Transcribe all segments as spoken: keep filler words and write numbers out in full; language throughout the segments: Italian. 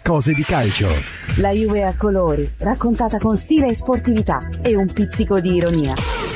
Cose di calcio. La Juve a colori, raccontata con stile e sportività e un pizzico di ironia.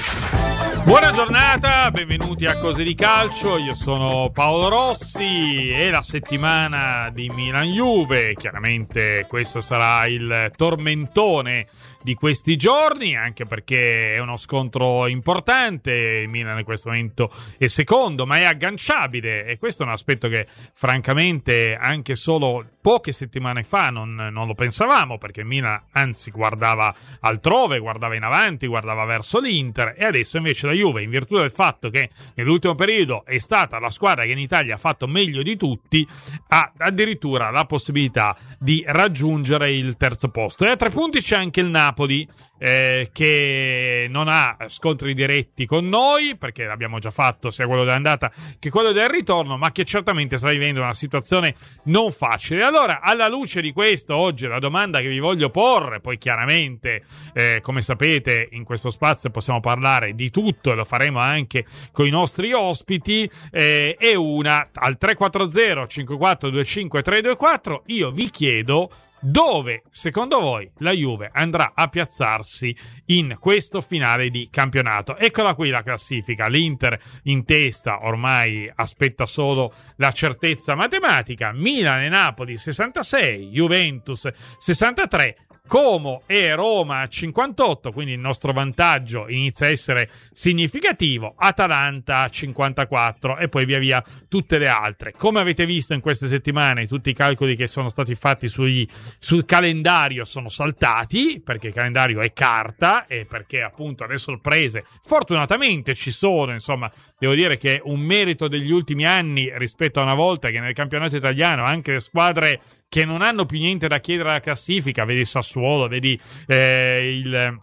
Buona giornata, benvenuti a Cose di Calcio, io sono Paolo Rossi e la settimana di Milan-Juve, chiaramente questo sarà il tormentone di questi giorni, anche perché è uno scontro importante. Il Milan in questo momento è secondo, ma è agganciabile, e questo è un aspetto che francamente anche solo poche settimane fa non, non lo pensavamo, perché il Milan anzi guardava altrove, guardava in avanti, guardava verso l'Inter, e adesso invece la Juve, in virtù del fatto che nell'ultimo periodo è stata la squadra che in Italia ha fatto meglio di tutti, ha addirittura la possibilità di raggiungere il terzo posto. E a tre punti c'è anche il Napoli, eh, che non ha scontri diretti con noi, perché l'abbiamo già fatto sia quello dell'andata che quello del ritorno, ma che certamente sta vivendo una situazione non facile. Allora, alla luce di questo, oggi la domanda che vi voglio porre, poi chiaramente, eh, come sapete, in questo spazio possiamo parlare di tutto e lo faremo anche con i nostri ospiti, eh, è una al tre quattro zero cinque quattro due cinque tre due quattro. Io vi chiedo: dove, secondo voi, la Juve andrà a piazzarsi in questo finale di campionato? Eccola qui la classifica. L'Inter in testa, ormai aspetta solo la certezza matematica. Milan e Napoli sessantasei, Juventus sessantatré, Como e Roma cinquantotto, quindi il nostro vantaggio inizia a essere significativo. Atalanta cinquantaquattro, e poi via via tutte le altre. Come avete visto in queste settimane, tutti i calcoli che sono stati fatti sugli, sul calendario sono saltati, perché il calendario è carta e perché appunto le sorprese fortunatamente ci sono. Insomma, devo dire che è un merito degli ultimi anni rispetto a una volta che nel campionato italiano anche le squadre che non hanno più niente da chiedere alla classifica, vedi Sassuolo, vedi eh, il...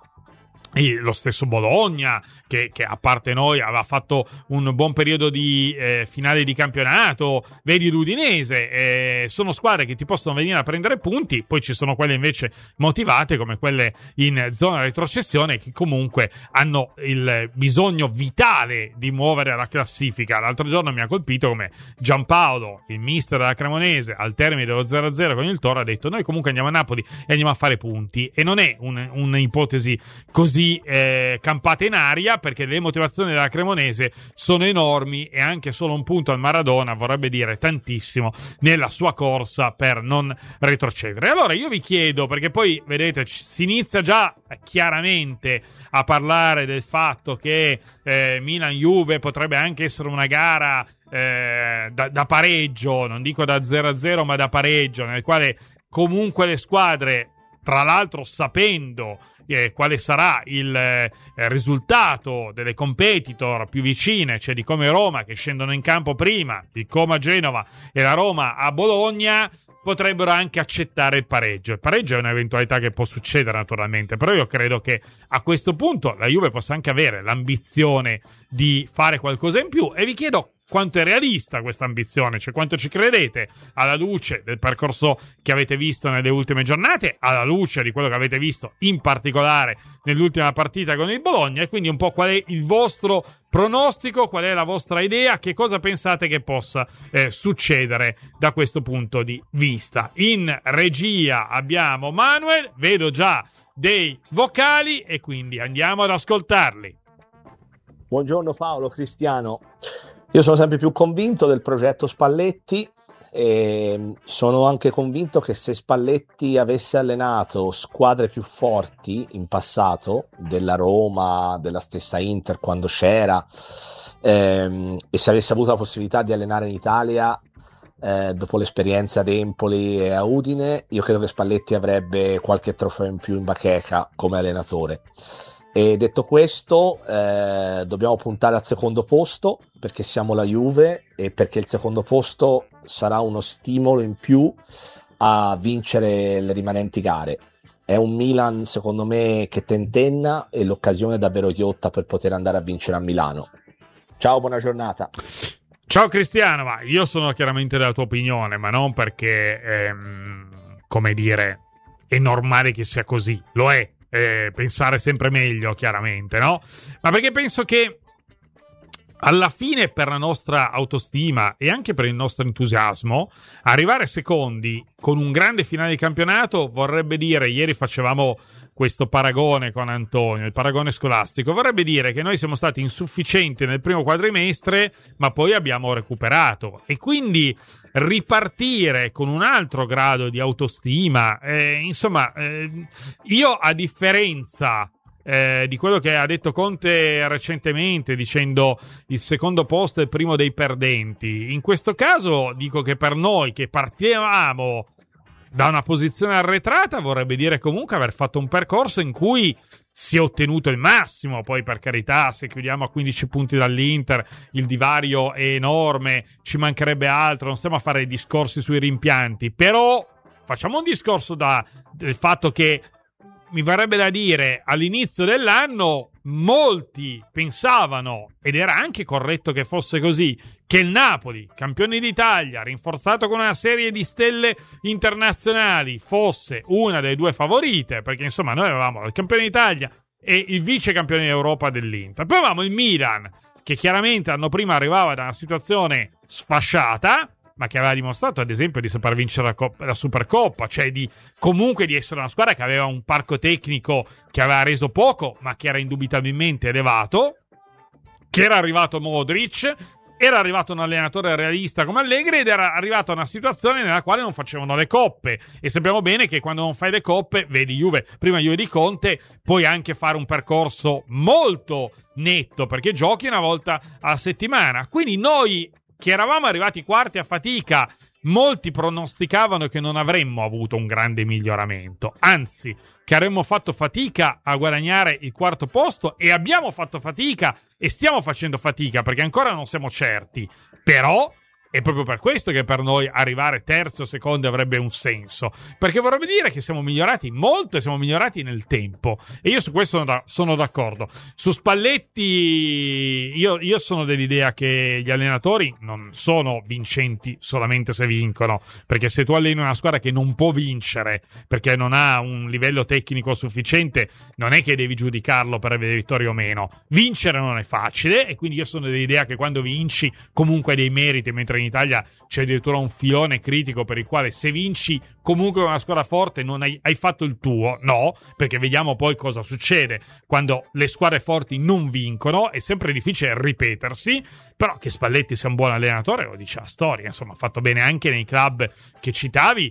lo stesso Bologna, che, che a parte noi aveva fatto un buon periodo di eh, finale di campionato, vedi l'Udinese, eh, sono squadre che ti possono venire a prendere punti. Poi ci sono quelle invece motivate, come quelle in zona retrocessione, che comunque hanno il bisogno vitale di muovere la classifica. L'altro giorno mi ha colpito come Giampaolo, il mister della Cremonese, al termine dello zero a zero con il Toro, ha detto: noi comunque andiamo a Napoli e andiamo a fare punti. E non è un, un'ipotesi così eh, campate in aria, perché le motivazioni della Cremonese sono enormi e anche solo un punto al Maradona vorrebbe dire tantissimo nella sua corsa per non retrocedere. Allora io vi chiedo, perché poi vedete si inizia già chiaramente a parlare del fatto che eh, Milan-Juve potrebbe anche essere una gara eh, da, da pareggio, non dico da zero a zero ma da pareggio, nel quale comunque le squadre, tra l'altro sapendo Eh, quale sarà il eh, risultato delle competitor più vicine, cioè di Como Roma, che scendono in campo prima, il Como a Genova e la Roma a Bologna, potrebbero anche accettare il pareggio. Il pareggio è un'eventualità che può succedere naturalmente, però io credo che a questo punto la Juve possa anche avere l'ambizione di fare qualcosa in più, e vi chiedo quanto è realista questa ambizione, cioè quanto ci credete alla luce del percorso che avete visto nelle ultime giornate, alla luce di quello che avete visto in particolare nell'ultima partita con il Bologna, e quindi un po' qual è il vostro pronostico, qual è la vostra idea, che cosa pensate che possa eh, succedere da questo punto di vista. In regia abbiamo Manuel, vedo già dei vocali e quindi andiamo ad ascoltarli. Buongiorno Paolo, Cristiano. Io sono sempre più convinto del progetto Spalletti e sono anche convinto che se Spalletti avesse allenato squadre più forti in passato, della Roma, della stessa Inter quando c'era, ehm, e se avesse avuto la possibilità di allenare in Italia eh, dopo l'esperienza ad Empoli e a Udine, io credo che Spalletti avrebbe qualche trofeo in più in bacheca come allenatore. E detto questo, eh, dobbiamo puntare al secondo posto, perché siamo la Juve e perché il secondo posto sarà uno stimolo in più a vincere le rimanenti gare. È un Milan, secondo me, che tentenna, e l'occasione è davvero ghiotta per poter andare a vincere a Milano. Ciao, buona giornata. Ciao Cristiano, ma io sono chiaramente della tua opinione, ma non perché, ehm, come dire, è normale che sia così, lo è. Eh, pensare sempre meglio, chiaramente, no? Ma perché penso che alla fine per la nostra autostima e anche per il nostro entusiasmo, arrivare secondi con un grande finale di campionato vorrebbe dire, ieri facevamo questo paragone con Antonio, il paragone scolastico, vorrebbe dire che noi siamo stati insufficienti nel primo quadrimestre, ma poi abbiamo recuperato, e quindi ripartire con un altro grado di autostima, eh, insomma, eh, io a differenza Eh, di quello che ha detto Conte recentemente, dicendo il secondo posto è il primo dei perdenti, in questo caso dico che per noi che partivamo da una posizione arretrata vorrebbe dire comunque aver fatto un percorso in cui si è ottenuto il massimo. Poi, per carità, se chiudiamo a quindici punti dall'Inter il divario è enorme, ci mancherebbe altro, non stiamo a fare discorsi sui rimpianti, però facciamo un discorso da, del fatto che mi verrebbe da dire, all'inizio dell'anno molti pensavano, ed era anche corretto che fosse così, che il Napoli, campione d'Italia, rinforzato con una serie di stelle internazionali, fosse una delle due favorite, perché insomma noi avevamo il campione d'Italia e il vice campione d'Europa dell'Inter. Poi avevamo il Milan, che chiaramente l'anno prima arrivava da una situazione sfasciata, ma che aveva dimostrato ad esempio di saper vincere la, Coppa, la Supercoppa, cioè di comunque di essere una squadra che aveva un parco tecnico che aveva reso poco, ma che era indubitabilmente elevato, che era arrivato Modric, era arrivato un allenatore realista come Allegri ed era arrivato a una situazione nella quale non facevano le coppe, e sappiamo bene che quando non fai le coppe, vedi Juve, prima Juve di Conte, puoi anche fare un percorso molto netto perché giochi una volta alla settimana. Quindi noi che eravamo arrivati quarti a fatica, molti pronosticavano che non avremmo avuto un grande miglioramento, anzi che avremmo fatto fatica a guadagnare il quarto posto, e abbiamo fatto fatica e stiamo facendo fatica perché ancora non siamo certi, però è proprio per questo che per noi arrivare terzo o secondo avrebbe un senso, perché vorrebbe dire che siamo migliorati molto e siamo migliorati nel tempo, e io su questo sono, da, sono d'accordo. Su Spalletti io, io sono dell'idea che gli allenatori non sono vincenti solamente se vincono, perché se tu alleni una squadra che non può vincere perché non ha un livello tecnico sufficiente, non è che devi giudicarlo per avere vittorie o meno. Vincere non è facile, e quindi io sono dell'idea che quando vinci comunque hai dei meriti, mentre in Italia c'è addirittura un filone critico per il quale se vinci comunque con una squadra forte non hai, hai fatto il tuo. No, perché vediamo poi cosa succede quando le squadre forti non vincono, è sempre difficile ripetersi. Però che Spalletti sia un buon allenatore lo dice la storia, insomma ha fatto bene anche nei club che citavi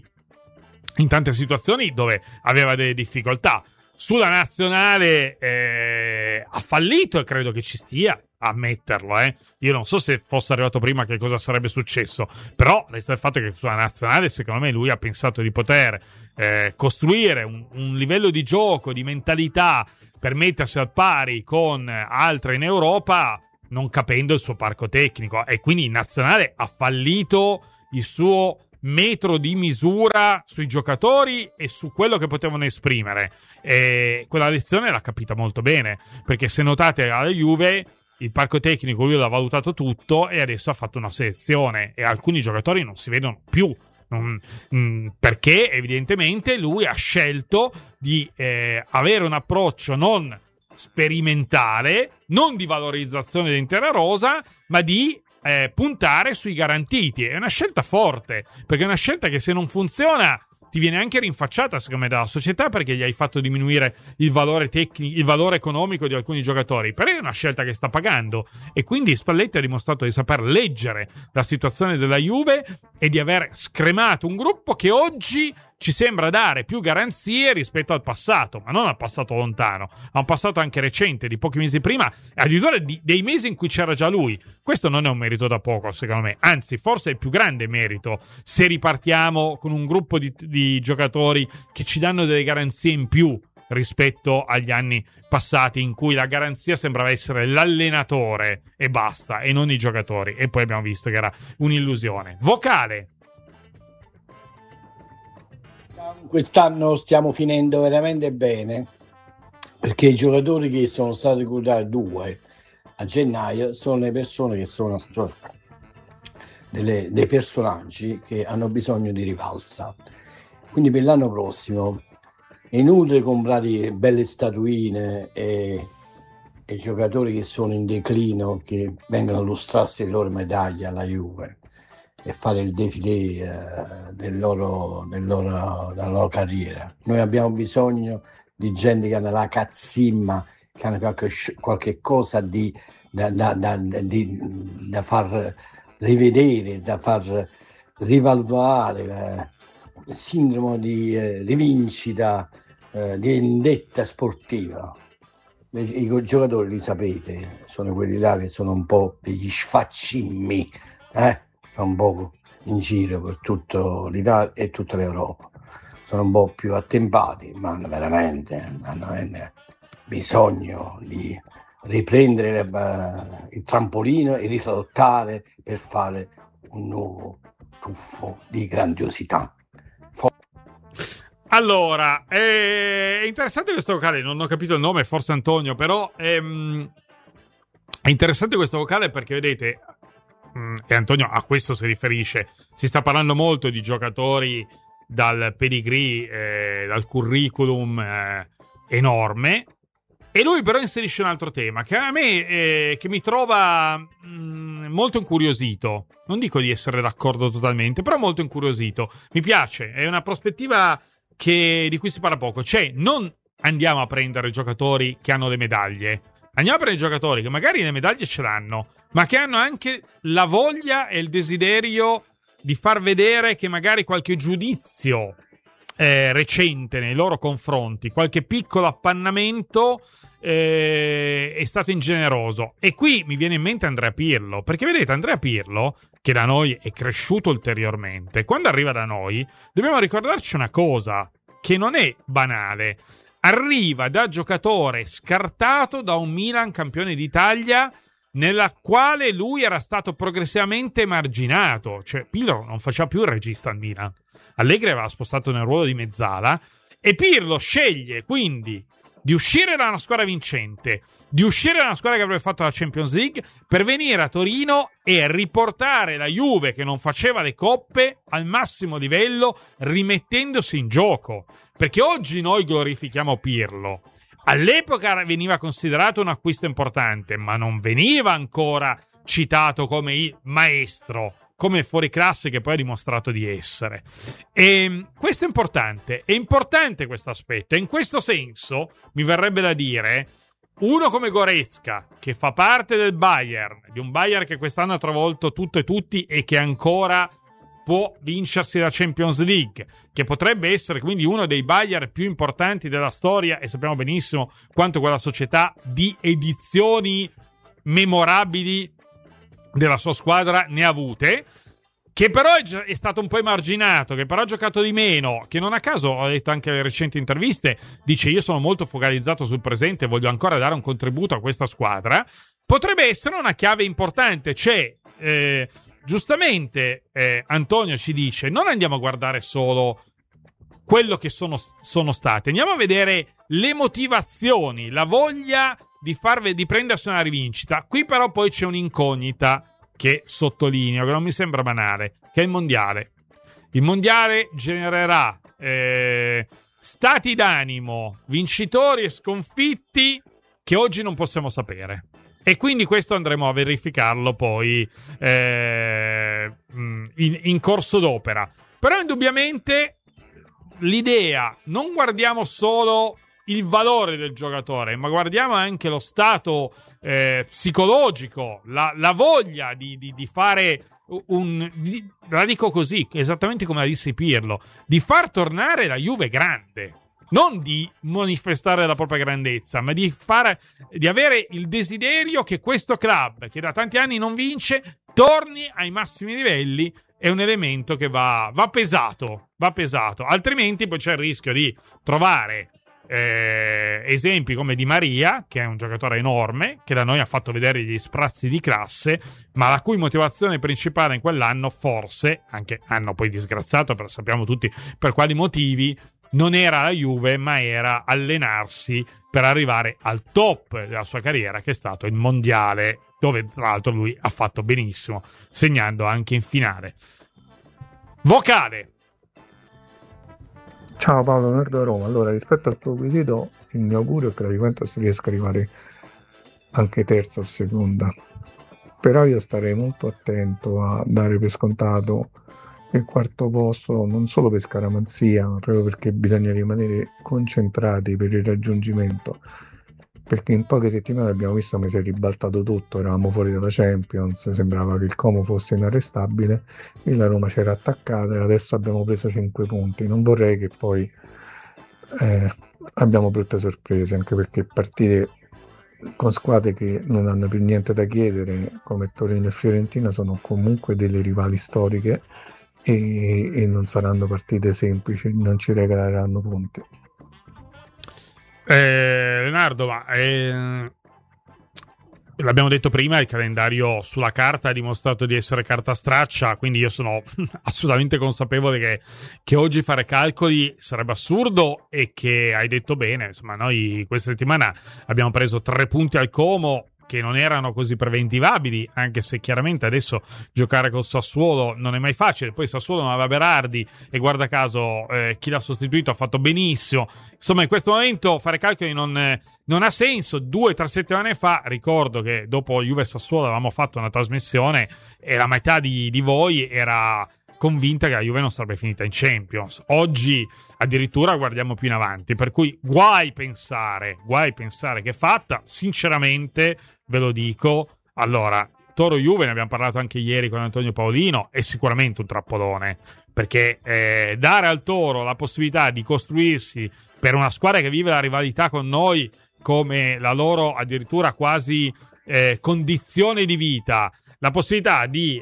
in tante situazioni dove aveva delle difficoltà. Sulla nazionale eh, ha fallito, e credo che ci stia a ammetterlo. Eh. Io non so se fosse arrivato prima che cosa sarebbe successo, però resta il fatto che sulla nazionale secondo me lui ha pensato di poter eh, costruire un, un livello di gioco, di mentalità per mettersi al pari con altre in Europa, non capendo il suo parco tecnico, e quindi in nazionale ha fallito il suo metro di misura sui giocatori e su quello che potevano esprimere, e quella lezione l'ha capita molto bene, perché se notate alla Juve il parco tecnico lui l'ha valutato tutto e adesso ha fatto una selezione, e alcuni giocatori non si vedono più, non, mh, perché evidentemente lui ha scelto di eh, avere un approccio non sperimentale, non di valorizzazione dell'intera rosa, ma di Eh, puntare sui garantiti. È una scelta forte, perché è una scelta che se non funziona ti viene anche rinfacciata secondo me dalla società, perché gli hai fatto diminuire il valore tecnico, il valore economico di alcuni giocatori. Però è una scelta che sta pagando, e quindi Spalletti ha dimostrato di saper leggere la situazione della Juve e di aver scremato un gruppo che oggi ci sembra dare più garanzie rispetto al passato, ma non al passato lontano, a un passato anche recente, di pochi mesi prima, addirittura di, dei mesi in cui c'era già lui. Questo non è un merito da poco, secondo me, anzi forse è il più grande merito se ripartiamo con un gruppo di, di giocatori che ci danno delle garanzie in più rispetto agli anni passati, in cui la garanzia sembrava essere l'allenatore e basta, e non i giocatori, e poi abbiamo visto che era un'illusione. Vocale. Quest'anno stiamo finendo veramente bene, perché i giocatori che sono stati reclutati, due a gennaio, sono le persone che sono delle, dei personaggi che hanno bisogno di rivalsa. Quindi per l'anno prossimo è inutile comprare belle statuine e, e giocatori che sono in declino che vengono a lustrarsi le loro medaglie alla Juve e fare il défilé eh, del loro, del loro, della loro carriera. Noi abbiamo bisogno di gente che hanno la cazzimma, che hanno qualche, qualche cosa di, da, da, da, di, da far rivedere, da far rivalutare, eh, il sindrome di eh, rivincita, eh, di vendetta sportiva. I, I giocatori, li sapete, sono quelli là che sono un po' degli sfaccimmi, eh? un po' in giro per tutto l'Italia e tutta l'Europa, sono un po' più attempati, ma hanno veramente, hanno veramente bisogno di riprendere uh, il trampolino e risalottare per fare un nuovo tuffo di grandiosità. For- allora, è interessante questo vocale, non ho capito il nome, forse Antonio, però ehm, è interessante questo vocale perché vedete, e Antonio a questo si riferisce, si sta parlando molto di giocatori dal pedigree, eh, dal curriculum eh, enorme, e lui però inserisce un altro tema che a me eh, che mi trova mh, molto incuriosito. Non dico di essere d'accordo totalmente, però molto incuriosito. Mi piace, è una prospettiva che, di cui si parla poco. Cioè, non andiamo a prendere giocatori che hanno le medaglie, andiamo a prendere giocatori che magari le medaglie ce l'hanno, ma che hanno anche la voglia e il desiderio di far vedere che magari qualche giudizio eh, recente nei loro confronti, qualche piccolo appannamento eh, è stato ingeneroso. E qui mi viene in mente Andrea Pirlo, perché vedete, Andrea Pirlo, che da noi è cresciuto ulteriormente, quando arriva da noi dobbiamo ricordarci una cosa che non è banale: arriva da giocatore scartato da un Milan campione d'Italia, nella quale lui era stato progressivamente emarginato. Cioè, Pirlo non faceva più il regista al Milan, Allegri aveva spostato nel ruolo di mezzala, e Pirlo sceglie quindi di uscire da una squadra vincente, di uscire da una squadra che avrebbe fatto la Champions League, per venire a Torino e riportare la Juve, che non faceva le coppe, al massimo livello, rimettendosi in gioco. Perché oggi noi glorifichiamo Pirlo, all'epoca veniva considerato un acquisto importante, ma non veniva ancora citato come il maestro, come fuoriclasse che poi ha dimostrato di essere. E questo è importante, è importante questo aspetto, e in questo senso mi verrebbe da dire, uno come Goretzka, che fa parte del Bayern, di un Bayern che quest'anno ha travolto tutto e tutti e che ancora può vincersi la Champions League, che potrebbe essere quindi uno dei Bayern più importanti della storia, e sappiamo benissimo quanto quella società di edizioni memorabili della sua squadra ne ha avute, che però è, è stato un po' emarginato, che però ha giocato di meno, che non a caso, ho detto anche nelle recenti interviste, dice: io sono molto focalizzato sul presente e voglio ancora dare un contributo a questa squadra. Potrebbe essere una chiave importante. C'è eh, giustamente eh, Antonio ci dice: non andiamo a guardare solo quello che sono, sono stati, andiamo a vedere le motivazioni, la voglia di farvi, di prendersi una rivincita. Qui però poi c'è un'incognita che sottolineo, che non mi sembra banale, che è il mondiale. Il mondiale genererà eh, stati d'animo, vincitori e sconfitti che oggi non possiamo sapere, e quindi questo andremo a verificarlo poi eh, in, in corso d'opera. Però indubbiamente l'idea, non guardiamo solo il valore del giocatore, ma guardiamo anche lo stato eh, psicologico, la, la voglia di, di, di fare un... Di, la dico così, esattamente come la disse Pirlo, di far tornare la Juve grande. Non di manifestare la propria grandezza, ma di, fare, di avere il desiderio che questo club, che da tanti anni non vince, torni ai massimi livelli. È un elemento che va, va pesato, va pesato. Altrimenti poi c'è il rischio di trovare eh, esempi come Di Maria, che è un giocatore enorme, che da noi ha fatto vedere gli sprazzi di classe, ma la cui motivazione principale in quell'anno, forse, anche anno poi disgraziato, però sappiamo tutti per quali motivi, non era la Juve, ma era allenarsi per arrivare al top della sua carriera, che è stato il mondiale, dove tra l'altro lui ha fatto benissimo, segnando anche in finale. Vocale. Ciao Paolo, Nerdo Roma. Allora, rispetto al tuo quesito, il mio augurio è che la Juventus riesca a arrivare anche terza o seconda. Però io starei molto attento a dare per scontato il quarto posto, non solo per scaramanzia, ma proprio perché bisogna rimanere concentrati per il raggiungimento, perché in poche settimane abbiamo visto come si è ribaltato tutto, eravamo fuori dalla Champions, sembrava che il Como fosse inarrestabile e la Roma c'era attaccata e adesso abbiamo preso cinque punti. Non vorrei che poi eh, abbiamo brutte sorprese, anche perché partire con squadre che non hanno più niente da chiedere come Torino e Fiorentina sono comunque delle rivali storiche e, e non saranno partite semplici, non ci regaleranno punti. eh, Leonardo, ma eh, l'abbiamo detto prima, il calendario sulla carta ha dimostrato di essere carta straccia, quindi io sono assolutamente consapevole che, che oggi fare calcoli sarebbe assurdo e che hai detto bene, insomma noi questa settimana abbiamo preso tre punti al Como che non erano così preventivabili, anche se chiaramente adesso giocare col Sassuolo non è mai facile. Poi Sassuolo non aveva Berardi e guarda caso eh, chi l'ha sostituito ha fatto benissimo. Insomma, in questo momento fare calcoli non, eh, non ha senso. Due o tre settimane fa ricordo che dopo Juve Sassuolo avevamo fatto una trasmissione e la metà di, di voi era convinta che la Juve non sarebbe finita in Champions. Oggi addirittura guardiamo più in avanti, per cui guai pensare, guai pensare che è fatta. Sinceramente ve lo dico, allora Toro-Juve, ne abbiamo parlato anche ieri con Antonio Paolino, è sicuramente un trappolone, perché eh, dare al Toro la possibilità di costruirsi per una squadra che vive la rivalità con noi come la loro addirittura quasi eh, condizione di vita, la possibilità di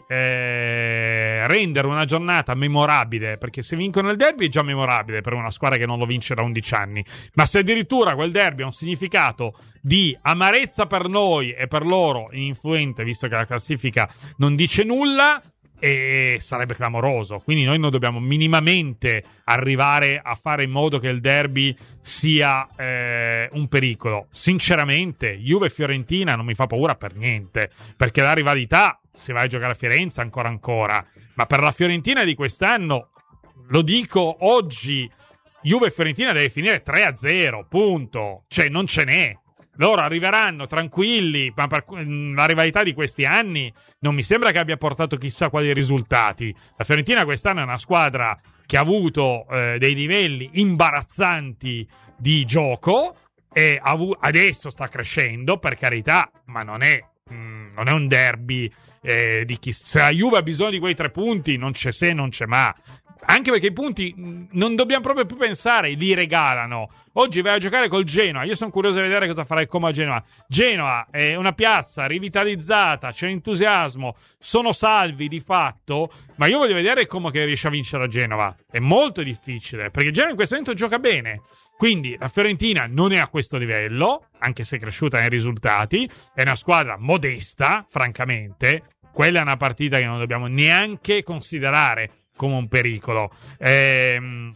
eh, rendere una giornata memorabile, perché se vincono il derby è già memorabile per una squadra che non lo vince da undici anni, ma se addirittura quel derby ha un significato di amarezza per noi e per loro influente, visto che la classifica non dice nulla, e sarebbe clamoroso. Quindi noi non dobbiamo minimamente arrivare a fare in modo che il derby sia eh, un pericolo. Sinceramente Juve e Fiorentina non mi fa paura per niente, perché la rivalità, se vai a giocare a Firenze ancora ancora, ma per la Fiorentina di quest'anno, lo dico oggi, Juve e Fiorentina deve finire tre a zero, punto. Cioè non ce n'è. Loro arriveranno tranquilli, ma per la rivalità di questi anni non mi sembra che abbia portato chissà quali risultati. La Fiorentina quest'anno è una squadra che ha avuto eh, dei livelli imbarazzanti di gioco e avu- adesso sta crescendo, per carità, ma non è, mh, non è un derby eh, di chi... Se la Juve ha bisogno di quei tre punti non c'è se, non c'è ma. Anche perché i punti non dobbiamo proprio più pensare, li regalano. Oggi vai a giocare col Genoa. Io sono curioso di vedere cosa farà il Como a Genoa. Genoa è una piazza rivitalizzata, c'è entusiasmo, sono salvi di fatto, ma io voglio vedere il Como che riesce a vincere a Genova. È molto difficile, perché Genoa in questo momento gioca bene. Quindi la Fiorentina non è a questo livello, anche se è cresciuta nei risultati. È una squadra modesta, francamente. Quella è una partita che non dobbiamo neanche considerare come un pericolo. Ehm,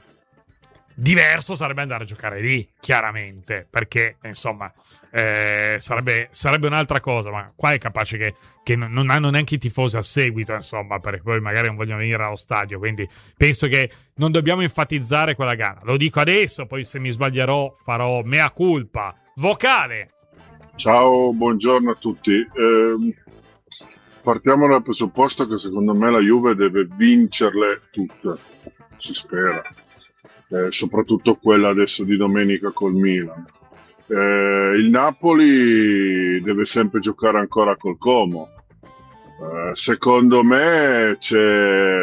diverso sarebbe andare a giocare lì, chiaramente, perché insomma eh, sarebbe, sarebbe un'altra cosa, ma qua è capace che, che non, non hanno neanche i tifosi al seguito, insomma, perché poi magari non vogliono venire allo stadio, quindi penso che non dobbiamo enfatizzare quella gara. Lo dico adesso, poi se mi sbaglierò farò mea culpa. Vocale. Ciao, buongiorno a tutti. Eh, partiamo dal presupposto che secondo me la Juve deve vincerle tutte, si spera, eh, soprattutto quella adesso di domenica col Milan. Eh, il Napoli deve sempre giocare ancora col Como. Eh, secondo me c'è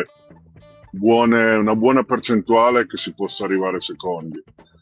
buone, una buona percentuale che si possa arrivare secondi.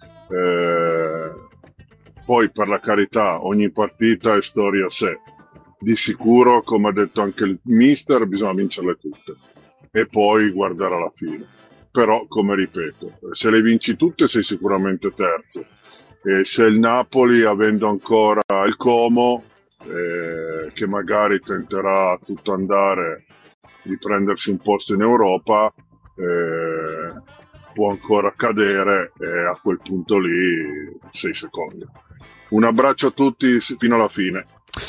Eh, poi per la carità ogni partita è storia a sé. Di sicuro, come ha detto anche il mister, bisogna vincerle tutte e poi guardare alla fine. Però, come ripeto, se le vinci tutte sei sicuramente terzo. E se il Napoli, avendo ancora il Como, eh, che magari tenterà a tutto andare di prendersi un posto in Europa, eh, può ancora cadere e a quel punto lì sei secondo. Un abbraccio a tutti fino alla fine.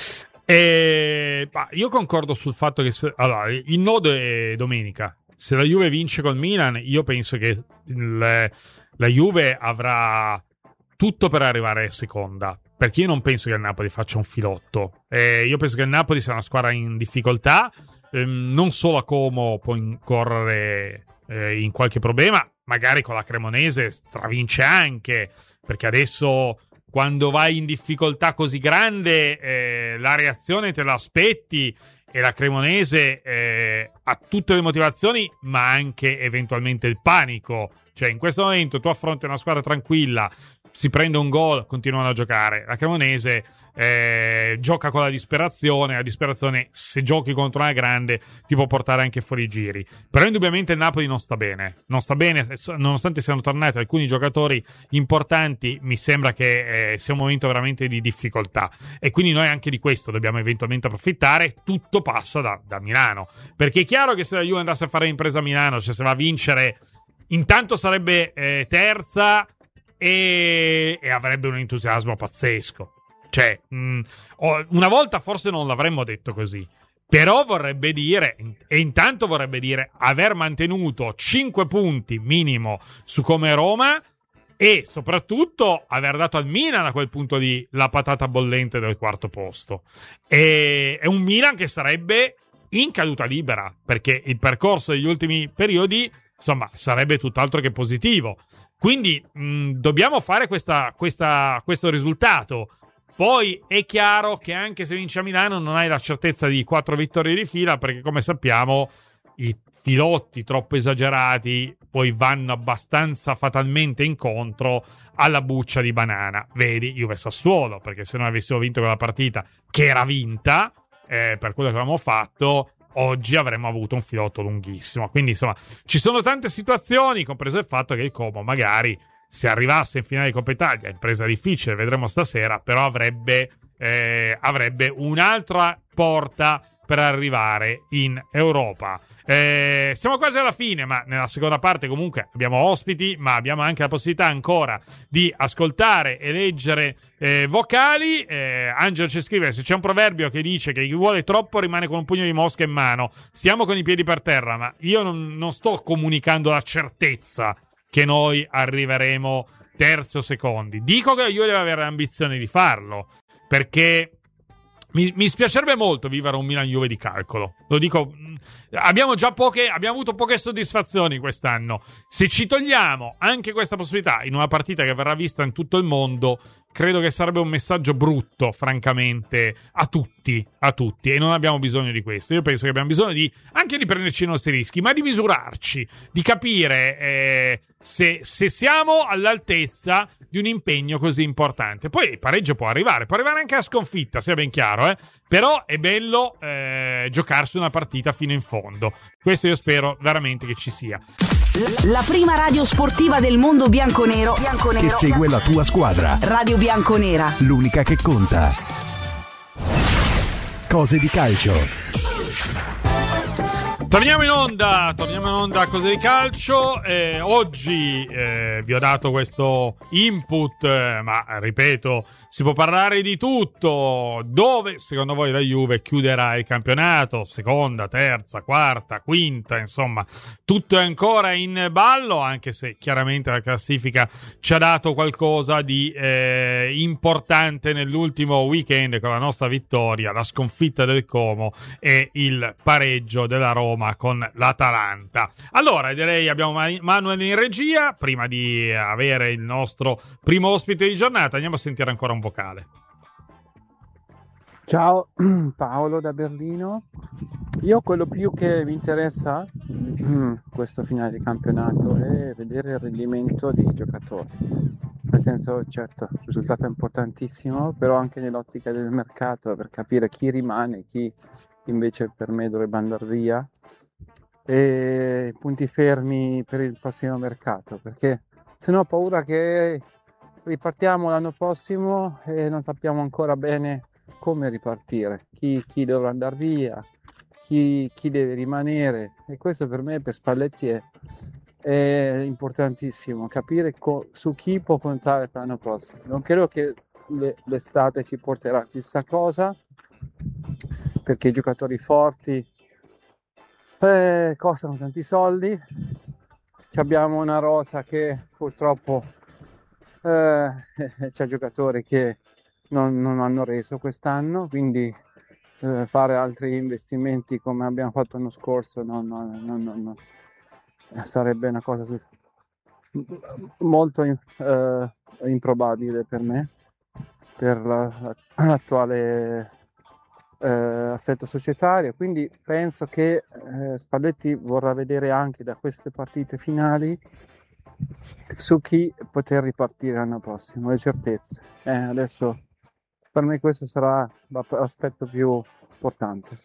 Eh, io concordo sul fatto che se, allora, il nodo è domenica. Se la Juve vince col Milan, io penso che il, la Juve avrà tutto per arrivare seconda. perché io non penso che il Napoli faccia un filotto. Eh, io penso che il Napoli sia una squadra in difficoltà, ehm, non solo a Como può incorrere eh, in qualche problema, magari con la Cremonese stravince anche, perché adesso quando vai in difficoltà così grande eh, la reazione te l'aspetti, e la Cremonese eh, ha tutte le motivazioni, ma anche eventualmente il panico. Cioè, in questo momento tu affronti una squadra tranquilla, si prende un gol, continuano a giocare. La Cremonese eh, gioca con la disperazione. La disperazione, se giochi contro una grande, ti può portare anche fuori i giri. Però indubbiamente il Napoli non sta bene. Non sta bene, nonostante siano tornati alcuni giocatori importanti. Mi sembra che eh, sia un momento veramente di difficoltà. E quindi noi anche di questo dobbiamo eventualmente approfittare. Tutto passa da, da Milano. Perché è chiaro che se la Juve andasse a fare l'impresa a Milano, cioè se va a vincere, intanto sarebbe eh, terza e, e avrebbe un entusiasmo pazzesco. Cioè, mh, una volta forse non l'avremmo detto così, però vorrebbe dire, e intanto vorrebbe dire aver mantenuto cinque punti minimo su come Roma, e soprattutto aver dato al Milan a quel punto lì la patata bollente del quarto posto. E è un Milan che sarebbe in caduta libera, perché il percorso degli ultimi periodi, insomma, sarebbe tutt'altro che positivo. Quindi mh, dobbiamo fare questa, questa, questo risultato. Poi è chiaro che anche se vinci a Milano non hai la certezza di quattro vittorie di fila, perché come sappiamo i filotti troppo esagerati poi vanno abbastanza fatalmente incontro alla buccia di banana. Vedi Juve Sassuolo, perché se noi avessimo vinto quella partita, che era vinta eh, per quello che avevamo fatto, oggi avremmo avuto un filotto lunghissimo. Quindi insomma ci sono tante situazioni, compreso il fatto che il Como magari, se arrivasse in finale di Coppa Italia, impresa difficile, vedremo stasera, però avrebbe, eh, avrebbe un'altra porta per arrivare in Europa. Eh, siamo quasi alla fine, ma nella seconda parte comunque abbiamo ospiti, ma abbiamo anche la possibilità ancora di ascoltare e leggere eh, vocali. eh, Angelo ci scrive: se c'è un proverbio che dice che chi vuole troppo rimane con un pugno di mosca in mano, stiamo con i piedi per terra, ma io non, non sto comunicando la certezza che noi arriveremo terzo o secondi. Dico che io devo avere l'ambizione di farlo, perché mi, mi spiacerebbe molto vivere un Milan-Juve di calcolo. Lo dico, abbiamo già poche, abbiamo avuto poche soddisfazioni quest'anno. Se ci togliamo anche questa possibilità in una partita che verrà vista in tutto il mondo, credo che sarebbe un messaggio brutto, francamente, a tutti, a tutti, e non abbiamo bisogno di questo. Io penso che abbiamo bisogno di anche di prenderci i nostri rischi, ma di misurarci, di capire eh, se, se siamo all'altezza di un impegno così importante. Poi il pareggio può arrivare, può arrivare anche a sconfitta, sia ben chiaro, eh? Però è bello eh, giocarsi una partita fino in fondo. Questo io spero veramente che ci sia. La prima radio sportiva del mondo bianconero, bianconero che segue la tua squadra. Radio Bianconera, l'unica che conta. Cose di calcio. Torniamo in onda, torniamo in onda a Cose di Calcio. Eh, oggi eh, vi ho dato questo input, eh, ma ripeto, si può parlare di tutto. Dove secondo voi la Juve chiuderà il campionato? Seconda, terza, quarta, quinta, insomma, tutto è ancora in ballo, anche se chiaramente la classifica ci ha dato qualcosa di eh, importante nell'ultimo weekend con la nostra vittoria, la sconfitta del Como e il pareggio della Roma con l'Atalanta. Allora direi abbiamo Manuel in regia. Prima di avere il nostro primo ospite di giornata, andiamo a sentire ancora un vocale. Ciao, Paolo da Berlino. Io quello più che mi interessa questo finale di campionato è vedere il rendimento dei giocatori. Nel senso, certo, il risultato è importantissimo, però anche nell'ottica del mercato, per capire chi rimane, chi invece per me dovrebbe andare via, e punti fermi per il prossimo mercato, perché se no ho paura che ripartiamo l'anno prossimo e non sappiamo ancora bene come ripartire, chi, chi dovrà andare via, chi, chi deve rimanere, e questo per me, per Spalletti, è, è importantissimo, capire co- su chi può contare per l'anno prossimo. Non credo che le, l'estate ci porterà chissà cosa, perché i giocatori forti eh, costano tanti soldi. Ci abbiamo una rosa che purtroppo eh, c'è giocatori che non, non hanno reso quest'anno, quindi eh, fare altri investimenti come abbiamo fatto l'anno scorso non, non, non, non, non, sarebbe una cosa molto eh, improbabile per me, per la, l'attuale eh, assetto societario, quindi penso che eh, Spalletti vorrà vedere anche da queste partite finali su chi poter ripartire l'anno prossimo, le certezze. Eh, adesso per me questo sarà l'aspetto più importante.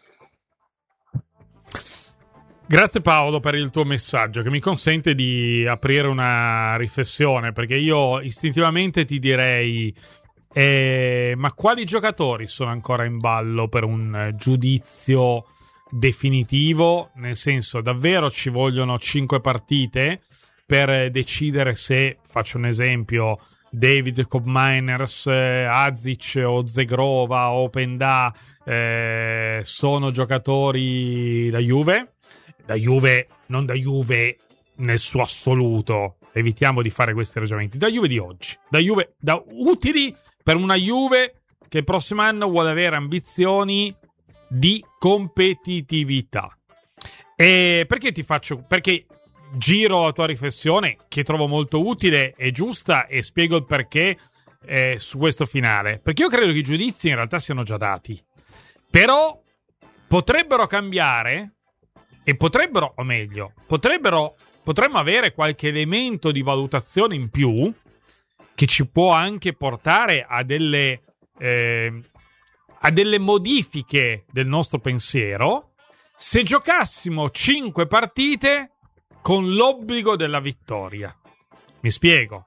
Grazie Paolo per il tuo messaggio che mi consente di aprire una riflessione, perché io istintivamente ti direi eh, ma quali giocatori sono ancora in ballo per un giudizio definitivo? Nel senso, davvero ci vogliono cinque partite per decidere se, faccio un esempio, David Koopmeiners, eh, Azic o Zegrova o Openda eh, sono giocatori da Juve? Da Juve, non da Juve nel suo assoluto, evitiamo di fare questi ragionamenti, da Juve di oggi, da Juve, da utili per una Juve che il prossimo anno vuole avere ambizioni di competitività. E perché ti faccio, perché giro la tua riflessione che trovo molto utile e giusta e spiego il perché eh, su questo finale, perché io credo che i giudizi in realtà siano già dati, però potrebbero cambiare. E potrebbero, o meglio, potrebbero, potremmo avere qualche elemento di valutazione in più che ci può anche portare a delle, eh, a delle modifiche del nostro pensiero se giocassimo cinque partite con l'obbligo della vittoria. Mi spiego.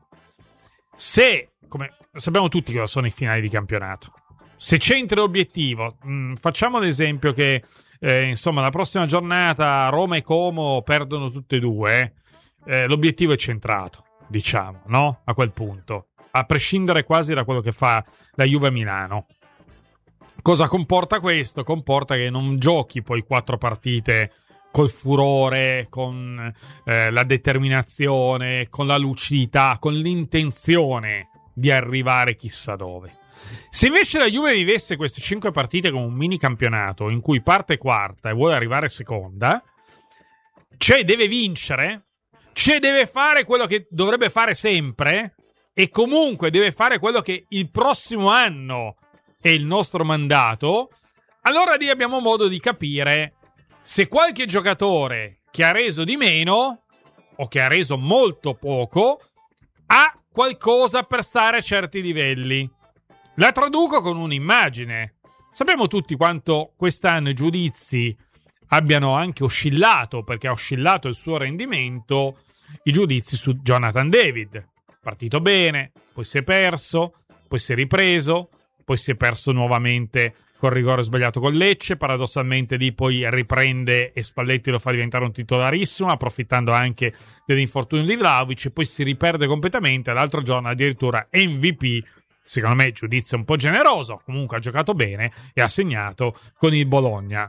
Se, come sappiamo tutti cosa sono i finali di campionato, se c'entra l'obiettivo, mh, facciamo l'esempio che Eh, insomma, la prossima giornata Roma e Como perdono tutte e due, eh, l'obiettivo è centrato, diciamo, no? A quel punto, a prescindere quasi da quello che fa la Juve a Milano. Cosa comporta questo? Comporta che non giochi poi quattro partite col furore, con eh, la determinazione, con la lucidità, con l'intenzione di arrivare chissà dove. Se invece la Juve vivesse queste cinque partite come un mini campionato in cui parte quarta e vuole arrivare seconda, cioè deve vincere, cioè deve fare quello che dovrebbe fare sempre e comunque deve fare quello che il prossimo anno è il nostro mandato, allora lì abbiamo modo di capire se qualche giocatore che ha reso di meno o che ha reso molto poco ha qualcosa per stare a certi livelli. La traduco con un'immagine. Sappiamo tutti quanto quest'anno i giudizi abbiano anche oscillato, perché ha oscillato il suo rendimento, i giudizi su Jonathan David. Partito bene, poi si è perso, poi si è ripreso, poi si è perso nuovamente col rigore sbagliato con Lecce, paradossalmente lì poi riprende e Spalletti lo fa diventare un titolarissimo, approfittando anche dell'infortunio di Vlahovic, e poi si riperde completamente. L'altro giorno addirittura M V P. Secondo me giudizio un po' generoso, comunque ha giocato bene e ha segnato con il Bologna.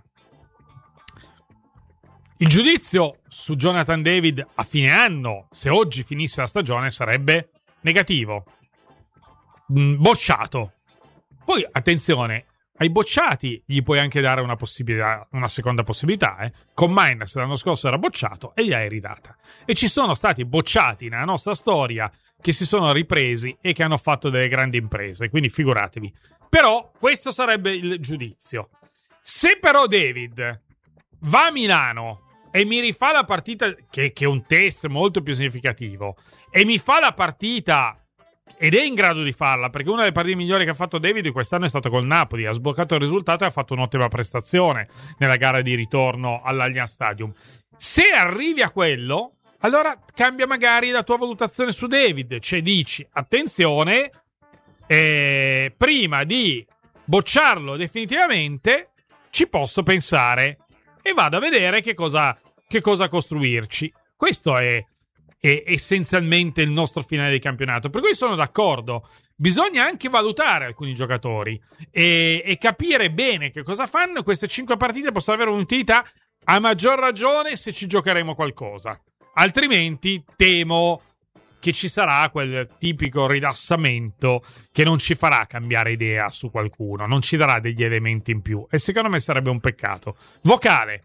Il giudizio su Jonathan David a fine anno, se oggi finisse la stagione, sarebbe negativo, bocciato. Poi attenzione, ai bocciati gli puoi anche dare una possibilità, una seconda possibilità. Eh? Con Mainz l'anno scorso era bocciato e gli hai ridata. E ci sono stati bocciati nella nostra storia che si sono ripresi e che hanno fatto delle grandi imprese, quindi figuratevi. Però questo sarebbe il giudizio. Se però David va a Milano e mi rifà la partita, che, che è un test molto più significativo, e mi fa la partita, ed è in grado di farla, perché una delle partite migliori che ha fatto David quest'anno è stata col Napoli, ha sbloccato il risultato e ha fatto un'ottima prestazione nella gara di ritorno all'Allianz Stadium. Se arrivi a quello, allora cambia magari la tua valutazione su David, cioè dici, attenzione, eh, prima di bocciarlo definitivamente ci posso pensare e vado a vedere che cosa, che cosa costruirci. Questo è, è essenzialmente il nostro finale di campionato, per cui sono d'accordo, bisogna anche valutare alcuni giocatori e, e capire bene che cosa fanno. Queste cinque partite possono avere un'utilità, a maggior ragione se ci giocheremo qualcosa. Altrimenti temo che ci sarà quel tipico rilassamento che non ci farà cambiare idea su qualcuno, non ci darà degli elementi in più, e secondo me sarebbe un peccato. Vocale.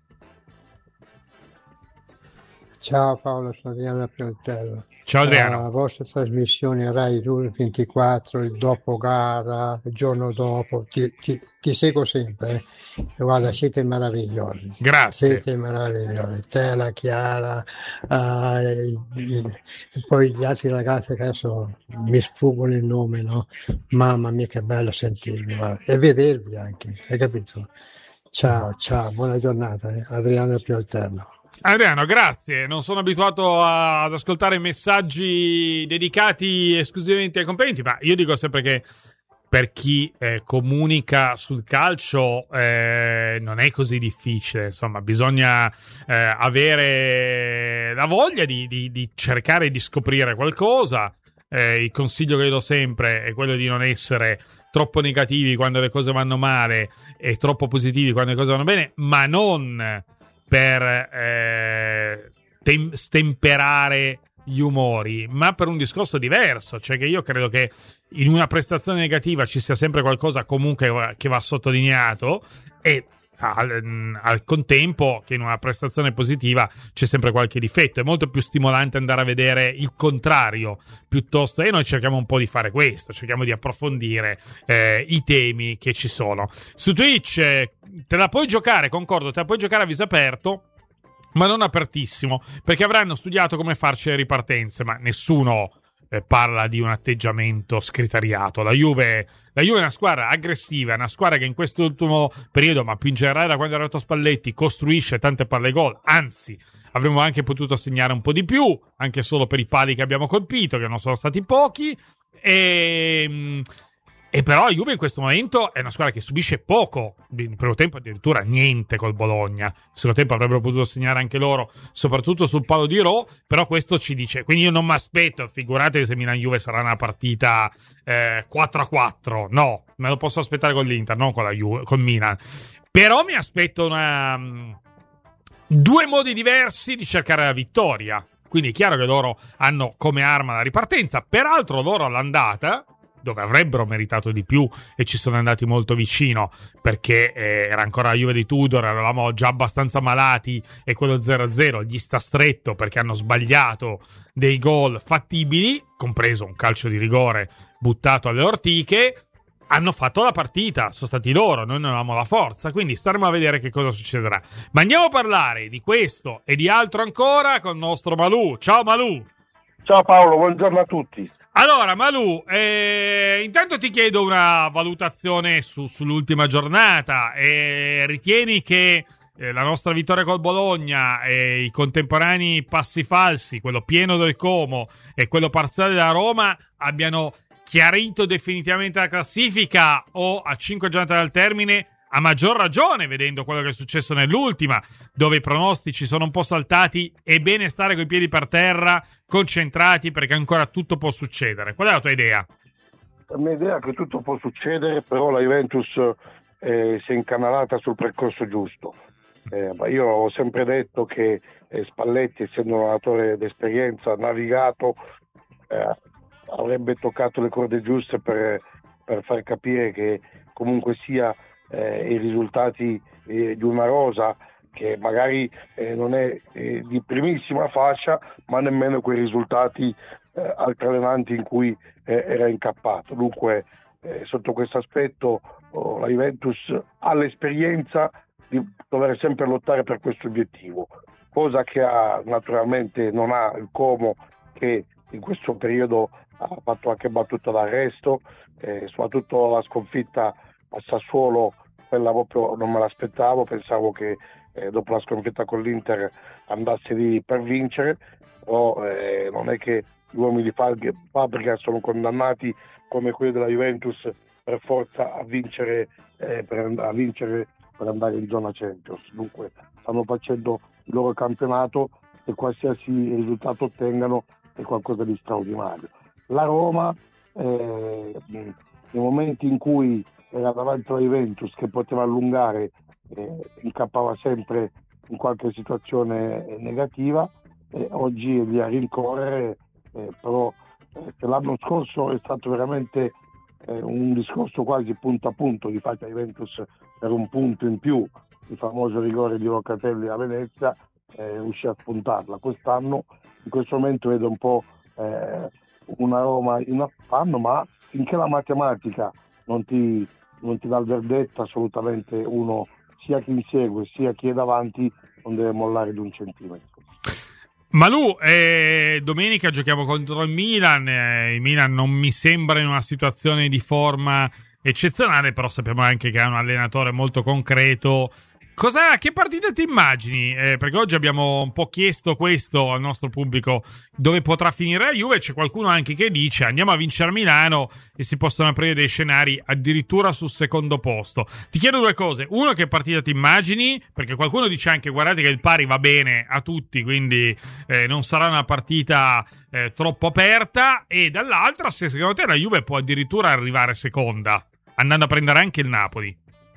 Ciao Paolo, sono Adriano Pioltello. Ciao Adriano. La vostra trasmissione Rai ventiquattro, il dopo gara, il giorno dopo, ti, ti, ti seguo sempre. Eh. E guarda, siete meravigliosi. Grazie. Siete meravigliosi. Te, la Chiara, uh, poi gli altri ragazzi che adesso mi sfuggono il nome, no? Mamma mia che bello sentirvi, guarda. E vedervi anche, hai capito? Ciao, ciao, buona giornata, eh. Adriano Pioltello. Adriano, grazie. Non sono abituato a, ad ascoltare messaggi dedicati esclusivamente ai complimenti, ma io dico sempre che per chi eh, comunica sul calcio eh, non è così difficile. Insomma, bisogna eh, avere la voglia di, di, di cercare di scoprire qualcosa. Eh, il consiglio che do sempre è quello di non essere troppo negativi quando le cose vanno male e troppo positivi quando le cose vanno bene, ma non per eh, tem- stemperare gli umori, ma per un discorso diverso. Cioè che io credo che in una prestazione negativa ci sia sempre qualcosa comunque che va sottolineato, e al, al contempo che in una prestazione positiva c'è sempre qualche difetto. È molto più stimolante andare a vedere il contrario piuttosto, e noi cerchiamo un po' di fare questo, cerchiamo di approfondire eh, i temi che ci sono. Su Twitch eh, te la puoi giocare, concordo, te la puoi giocare a viso aperto, ma non apertissimo, perché avranno studiato come farci le ripartenze, ma nessuno eh, parla di un atteggiamento scriteriato. La Juve, la Juve è una squadra aggressiva, è una squadra che in quest'ultimo periodo, ma più in generale da quando è arrivato Spalletti, costruisce tante palle gol, anzi avremmo anche potuto segnare un po' di più, anche solo per i pali che abbiamo colpito, che non sono stati pochi, e... E però la Juve in questo momento è una squadra che subisce poco. In primo tempo addirittura niente col Bologna. In secondo tempo avrebbero potuto segnare anche loro, soprattutto sul palo di Ro. Però questo ci dice, quindi io non mi aspetto, figuratevi se Milan-Juve sarà una partita eh, quattro a quattro. No, me lo posso aspettare con l'Inter, non con la Juve, con Milan. Però mi aspetto una due modi diversi di cercare la vittoria. Quindi è chiaro che loro hanno come arma la ripartenza. Peraltro loro all'andata, dove avrebbero meritato di più e ci sono andati molto vicino, perché eh, era ancora la Juve di Tudor, eravamo già abbastanza malati e quello zero a zero gli sta stretto perché hanno sbagliato dei gol fattibili, compreso un calcio di rigore buttato alle ortiche. Hanno fatto la partita, sono stati loro, noi non avevamo la forza, quindi staremo a vedere che cosa succederà. Ma andiamo a parlare di questo e di altro ancora con il nostro Malù. Ciao Malù. Ciao Paolo, buongiorno a tutti. Allora, Malù, eh, intanto ti chiedo una valutazione su, sull'ultima giornata. Eh, ritieni che eh, la nostra vittoria col Bologna e i contemporanei passi falsi, quello pieno del Como e quello parziale della Roma, abbiano chiarito definitivamente la classifica, o a cinque giornate dal termine, a maggior ragione, vedendo quello che è successo nell'ultima, dove i pronostici sono un po' saltati, è bene stare coi piedi per terra, concentrati, perché ancora tutto può succedere. Qual è la tua idea? La mia idea è che tutto può succedere, però la Juventus eh, si è incanalata sul percorso giusto. Eh, ma io ho sempre detto che eh, Spalletti, essendo un allenatore d'esperienza, navigato, eh, avrebbe toccato le corde giuste per, per far capire che comunque sia Eh, i risultati eh, di una rosa che magari eh, non è eh, di primissima fascia, ma nemmeno quei risultati eh, altalenanti in cui eh, era incappato. Dunque eh, sotto questo aspetto oh, la Juventus ha l'esperienza di dover sempre lottare per questo obiettivo, cosa che ha, naturalmente non ha il Como, che in questo periodo ha fatto anche battuta d'arresto, eh, soprattutto la sconfitta a Sassuolo, quella proprio non me l'aspettavo, pensavo che eh, dopo la sconfitta con l'Inter andasse lì per vincere, però eh, non è che gli uomini di fabbrica sono condannati come quelli della Juventus per forza a vincere, eh, per, a vincere per andare in zona Champions. Dunque stanno facendo il loro campionato e qualsiasi risultato ottengano è qualcosa di straordinario. La Roma, eh, nei momenti in cui era davanti alla Juventus, che poteva allungare, eh, incappava sempre in qualche situazione negativa, e oggi è lì a rincorrere eh, però eh, l'anno scorso è stato veramente eh, un discorso quasi punto a punto, di fatto Juventus per un punto in più, il famoso rigore di Locatelli a Venezia, eh, riuscì a spuntarla. Quest'anno in questo momento vedo un po' eh, una Roma in affanno, ma finché la matematica non ti, non ti dà il verdetto, assolutamente uno, sia chi insegue sia chi è davanti, non deve mollare di un centimetro. Malù, eh, domenica giochiamo contro il Milan, eh, il Milan non mi sembra in una situazione di forma eccezionale, però sappiamo anche che ha un allenatore molto concreto. Cosa, che partita ti immagini? Eh, perché oggi abbiamo un po' chiesto questo al nostro pubblico, dove potrà finire la Juve. C'è qualcuno anche che dice andiamo a vincere a Milano e si possono aprire dei scenari addirittura sul secondo posto. Ti chiedo due cose: uno, che partita ti immagini? Perché qualcuno dice anche guardate che il pari va bene a tutti, quindi eh, non sarà una partita eh, troppo aperta. E dall'altra, se secondo te la Juve può addirittura arrivare seconda, andando a prendere anche il Napoli.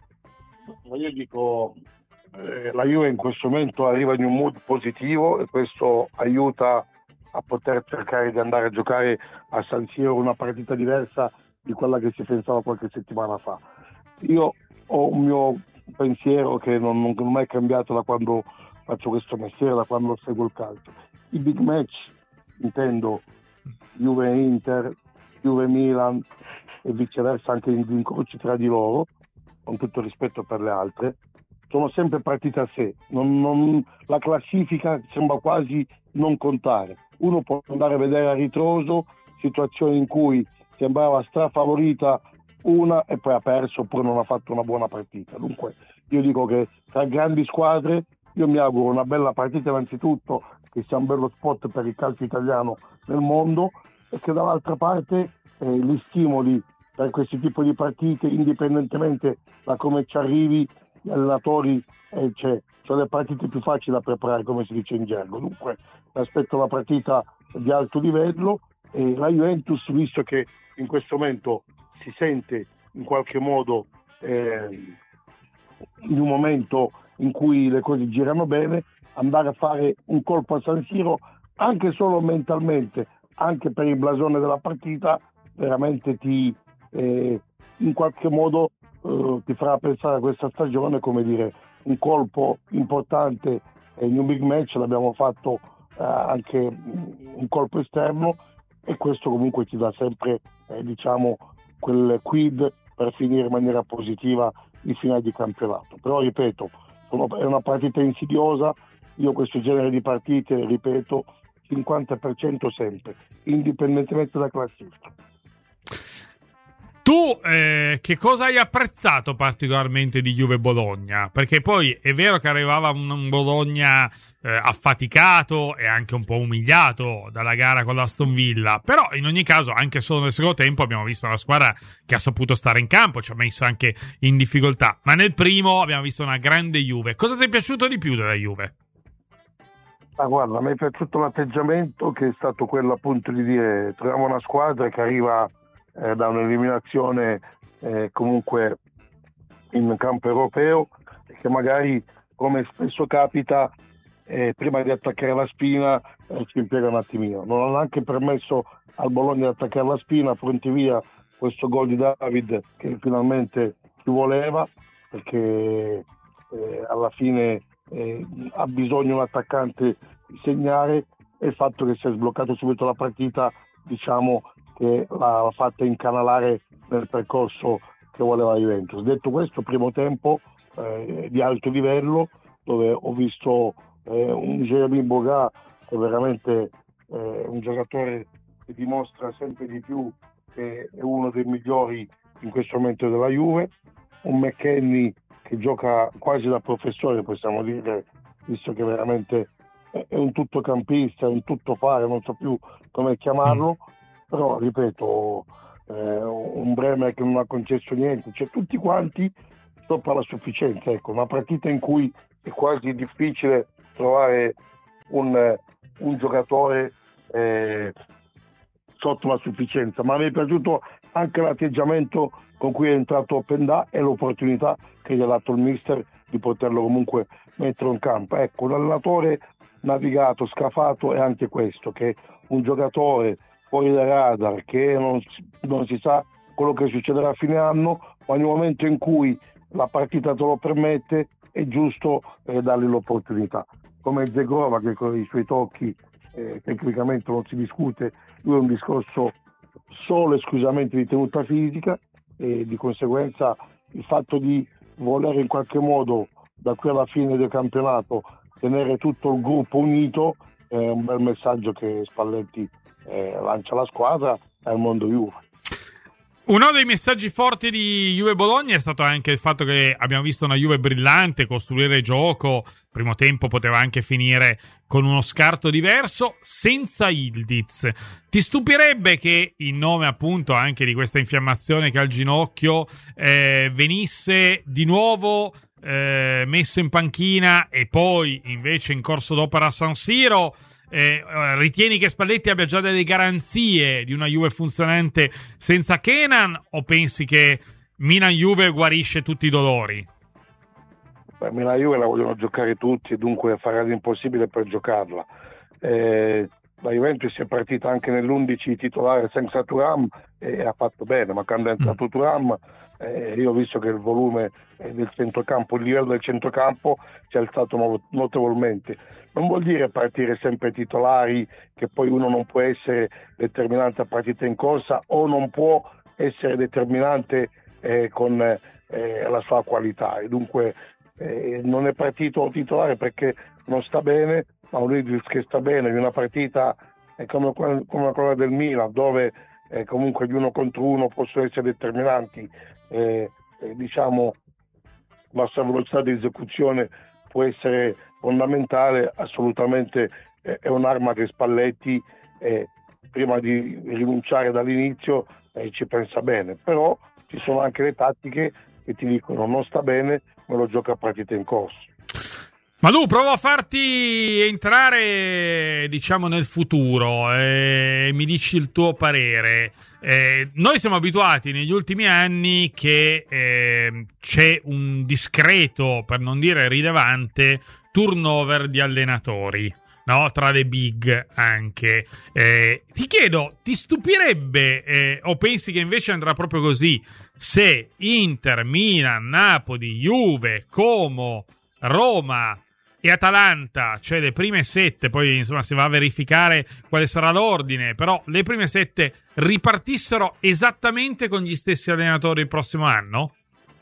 Io dico, eh, la Juve in questo momento arriva in un mood positivo e questo aiuta a poter cercare di andare a giocare a San Siro una partita diversa di quella che si pensava qualche settimana fa. Io ho un mio pensiero che non, non, non è cambiato da quando faccio questo mestiere, da quando seguo il calcio. I big match, intendo Juve-Inter, Juve-Milan e viceversa, anche gli incroci tra di loro, con tutto il rispetto per le altre, sono sempre partite a sé. Non, non, la classifica sembra quasi non contare. Uno può andare a vedere a ritroso situazioni in cui sembrava strafavorita una e poi ha perso oppure non ha fatto una buona partita. Dunque io dico che tra grandi squadre io mi auguro una bella partita, innanzitutto che sia un bello spot per il calcio italiano nel mondo, e che dall'altra parte eh, gli stimoli per questi tipi di partite, indipendentemente da come ci arrivi, gli allenatori, eh, cioè, sono le partite più facili da preparare, come si dice in gergo. Dunque aspetto una partita di alto livello, e la Juventus, visto che in questo momento si sente in qualche modo eh, in un momento in cui le cose girano bene, andare a fare un colpo a San Siro, anche solo mentalmente, anche per il blasone della partita, veramente ti eh, in qualche modo eh, ti farà pensare a questa stagione, come dire, un colpo importante eh, in un big match. L'abbiamo fatto eh, anche un colpo esterno, e questo comunque ti dà sempre eh, diciamo quel quid per finire in maniera positiva il finale di campionato. Però ripeto, sono, è una partita insidiosa. Io questo genere di partite, ripeto, cinquanta per cento sempre, indipendentemente dalla classifica. Tu eh, che cosa hai apprezzato particolarmente di Juve Bologna? Perché poi è vero che arrivava un, un Bologna eh, affaticato e anche un po' umiliato dalla gara con l'Aston Villa, però in ogni caso anche solo nel secondo tempo abbiamo visto una squadra che ha saputo stare in campo, ci ha messo anche in difficoltà, ma nel primo abbiamo visto una grande Juve. Cosa ti è piaciuto di più della Juve? Ah, guarda, mi è piaciuto l'atteggiamento, che è stato quello appunto di dire troviamo una squadra che arriva eh, da un'eliminazione eh, comunque in campo europeo, e che magari, come spesso capita, eh, prima di attaccare la spina eh, ci impiega un attimino. Non hanno anche permesso al Bologna di attaccare la spina, pronti via questo gol di David che finalmente ci voleva, perché eh, alla fine eh, ha bisogno un attaccante di segnare, e il fatto che si è sbloccato subito la partita, diciamo che l'ha fatta incanalare nel percorso che voleva Juventus. Detto questo, primo tempo eh, di alto livello, dove ho visto eh, un Jeremy Boga che è veramente eh, un giocatore che dimostra sempre di più che è uno dei migliori in questo momento della Juve, un McKennie che gioca quasi da professore, possiamo dire, visto che veramente è un tuttocampista, è un tuttofare, non so più come chiamarlo, però ripeto, eh, un Bremer che non ha concesso niente, cioè tutti quanti sopra la sufficienza. Ecco, una partita in cui è quasi difficile trovare un, un giocatore eh, sotto la sufficienza, ma mi è piaciuto anche l'atteggiamento con cui è entrato Openda e l'opportunità che gli ha dato il mister di poterlo comunque mettere in campo. Ecco, un allenatore navigato, scafato è anche questo, che un giocatore fuori dai radar, che non, non si sa quello che succederà a fine anno, ma nel momento in cui la partita te lo permette è giusto eh, dargli l'opportunità. Come Zegrova, che con i suoi tocchi eh, tecnicamente non si discute, lui è un discorso solo e esclusivamente di tenuta fisica, e di conseguenza il fatto di voler in qualche modo da qui alla fine del campionato tenere tutto il gruppo unito è un bel messaggio che Spalletti eh, lancia alla squadra e al mondo Juve. Uno dei messaggi forti di Juve Bologna è stato anche il fatto che abbiamo visto una Juve brillante, costruire gioco. Primo tempo poteva anche finire con uno scarto diverso, senza Ildiz. Ti stupirebbe che in nome appunto anche di questa infiammazione che ha al ginocchio eh, venisse di nuovo eh, messo in panchina e poi invece in corso d'opera a San Siro? Eh, ritieni che Spalletti abbia già delle garanzie di una Juve funzionante senza Kenan, o pensi che Milan-Juve guarisce tutti i dolori? Beh, Milan-Juve la vogliono giocare tutti e dunque farà l'impossibile per giocarla. Eh, la Juventus è partita anche nell'undici titolare senza Thuram e ha fatto bene, ma quando è entrato Thuram eh, io ho visto che il volume del centrocampo, il livello del centrocampo si è alzato notevolmente. Non vuol dire partire sempre titolari, che poi uno non può essere determinante a partita in corsa o non può essere determinante eh, con eh, la sua qualità, e dunque eh, non è partito titolare perché non sta bene, ma un Ildiz che sta bene in una partita eh, come, come quella del Milan, dove eh, comunque gli uno contro uno possono essere determinanti, eh, eh, diciamo la sua velocità di esecuzione può essere fondamentale, assolutamente eh, è un'arma che Spalletti eh, prima di rinunciare dall'inizio eh, ci pensa bene, però ci sono anche le tattiche che ti dicono non sta bene, me lo gioca a partita in corso. Manu, provo a farti entrare, diciamo, nel futuro e mi dici il tuo parere. Eh, noi siamo abituati negli ultimi anni che eh, c'è un discreto, per non dire rilevante, turnover di allenatori, no? Tra le big anche. Eh, ti chiedo, ti stupirebbe eh, o pensi che invece andrà proprio così se Inter, Milan, Napoli, Juve, Como, Roma e Atalanta, cioè le prime sette, poi insomma si va a verificare quale sarà l'ordine, però le prime sette ripartissero esattamente con gli stessi allenatori il prossimo anno?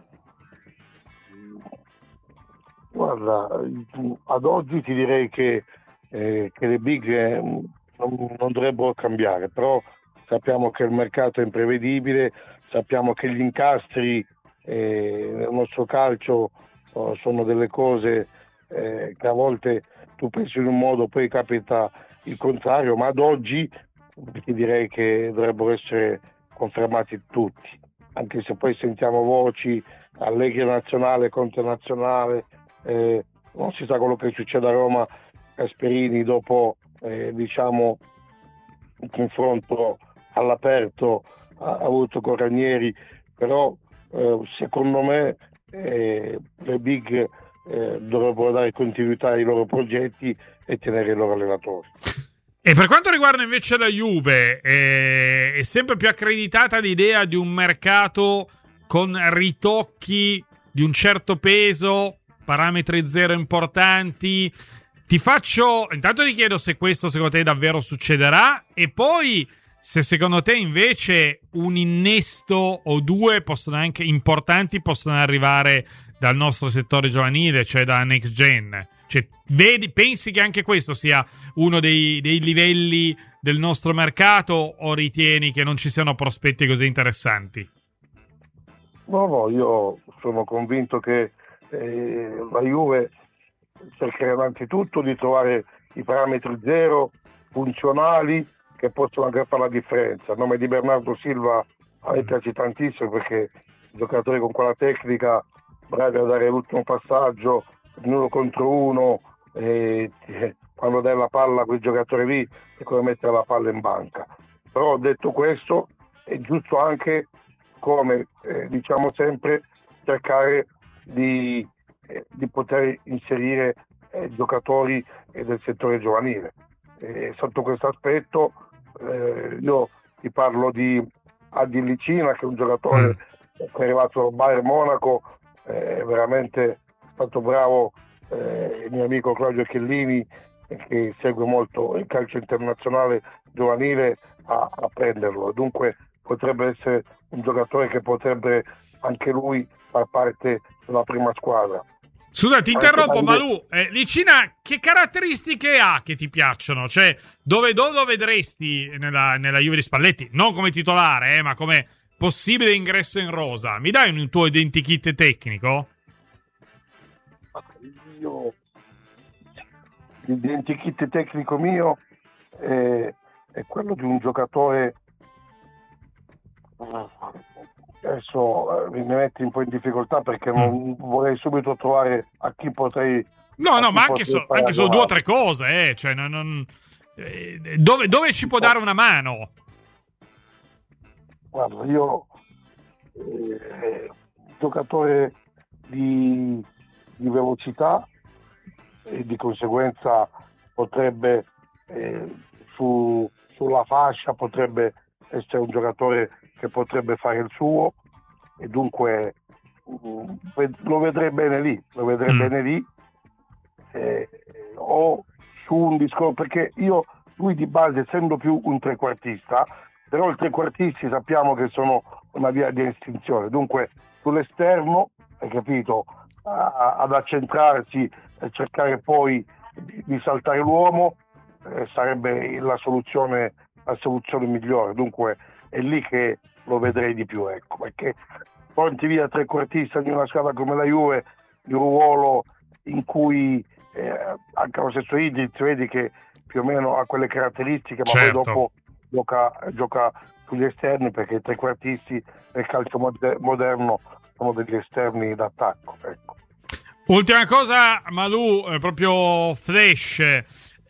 Guarda, ad oggi ti direi che, eh, che le big eh, non, non dovrebbero cambiare, però sappiamo che il mercato è imprevedibile, sappiamo che gli incastri eh, nel nostro calcio oh, sono delle cose Eh, che a volte tu pensi in un modo, poi capita il contrario, ma ad oggi ti direi che dovrebbero essere confermati tutti, anche se poi sentiamo voci Allegri nazionale, Conte nazionale, eh, non si sa quello che succede a Roma. Gasperini dopo eh, diciamo un confronto all'aperto ha, ha avuto con Ranieri, però eh, secondo me eh, le big Eh, dovrebbero dare continuità ai loro progetti e tenere i loro allenatori. E per quanto riguarda invece la Juve, eh, è sempre più accreditata l'idea di un mercato con ritocchi di un certo peso, parametri zero importanti. Ti faccio, intanto ti chiedo se questo secondo te davvero succederà, e poi se secondo te invece un innesto o due possono anche importanti possono arrivare dal nostro settore giovanile, cioè da Next Gen. Cioè, vedi, pensi che anche questo sia uno dei, dei livelli del nostro mercato, o ritieni che non ci siano prospetti così interessanti? No, no, io sono convinto che eh, la Juve cercherà innanzitutto di trovare i parametri zero funzionali che possono anche fare la differenza. Il nome di Bernardo Silva a me piace tantissimo, perché giocatori con quella tecnica, bravi a dare l'ultimo passaggio, uno contro uno, e quando dai la palla a quel giocatore lì è come mettere la palla in banca. Però detto questo, è giusto anche, come eh, diciamo sempre, cercare di, eh, di poter inserire eh, giocatori e del settore giovanile. E sotto questo aspetto eh, io ti parlo di Adil Licina, che è un giocatore mm. che è arrivato al Bayern Monaco, è veramente stato bravo, eh, il mio amico Claudio Chiellini, che segue molto il calcio internazionale giovanile, a, a prenderlo. Dunque potrebbe essere un giocatore che potrebbe anche lui far parte della prima squadra. Scusa, ti interrompo, Malù. Eh, Licina, che caratteristiche ha che ti piacciono? Cioè, dove, dove lo vedresti nella, nella Juve di Spalletti? Non come titolare, eh, ma come possibile ingresso in rosa. Mi dai un tuo identikit tecnico? Io, l'identikit tecnico mio è, è quello di un giocatore. Adesso mi metti un po' in difficoltà perché non mm. vorrei subito trovare a chi potrei. No, no, ma anche, so, anche solo due o tre cose, eh. Cioè, non, non, eh, dove, dove ci può dare una mano? Guarda, io eh, giocatore di, di velocità e di conseguenza potrebbe eh, su, sulla fascia potrebbe essere un giocatore che potrebbe fare il suo, e dunque mh, lo vedrei bene lì, lo vedrei mm. bene lì eh, o su un discorso, perché io lui di base, essendo più un trequartista, però i trequartisti sappiamo che sono una via di estinzione, dunque sull'esterno, hai capito, a, ad accentrarsi e cercare poi di, di saltare l'uomo eh, sarebbe la soluzione, la soluzione migliore, dunque è lì che lo vedrei di più, ecco, perché porti via trequartista di una squadra come la Juve, di un ruolo in cui eh, anche lo stesso Idriz vedi che più o meno ha quelle caratteristiche, ma certo. poi dopo gioca, gioca sugli esterni, perché i trequartisti nel calcio moder- moderno sono degli esterni d'attacco, ecco. Ultima cosa, Malù, eh, proprio flash,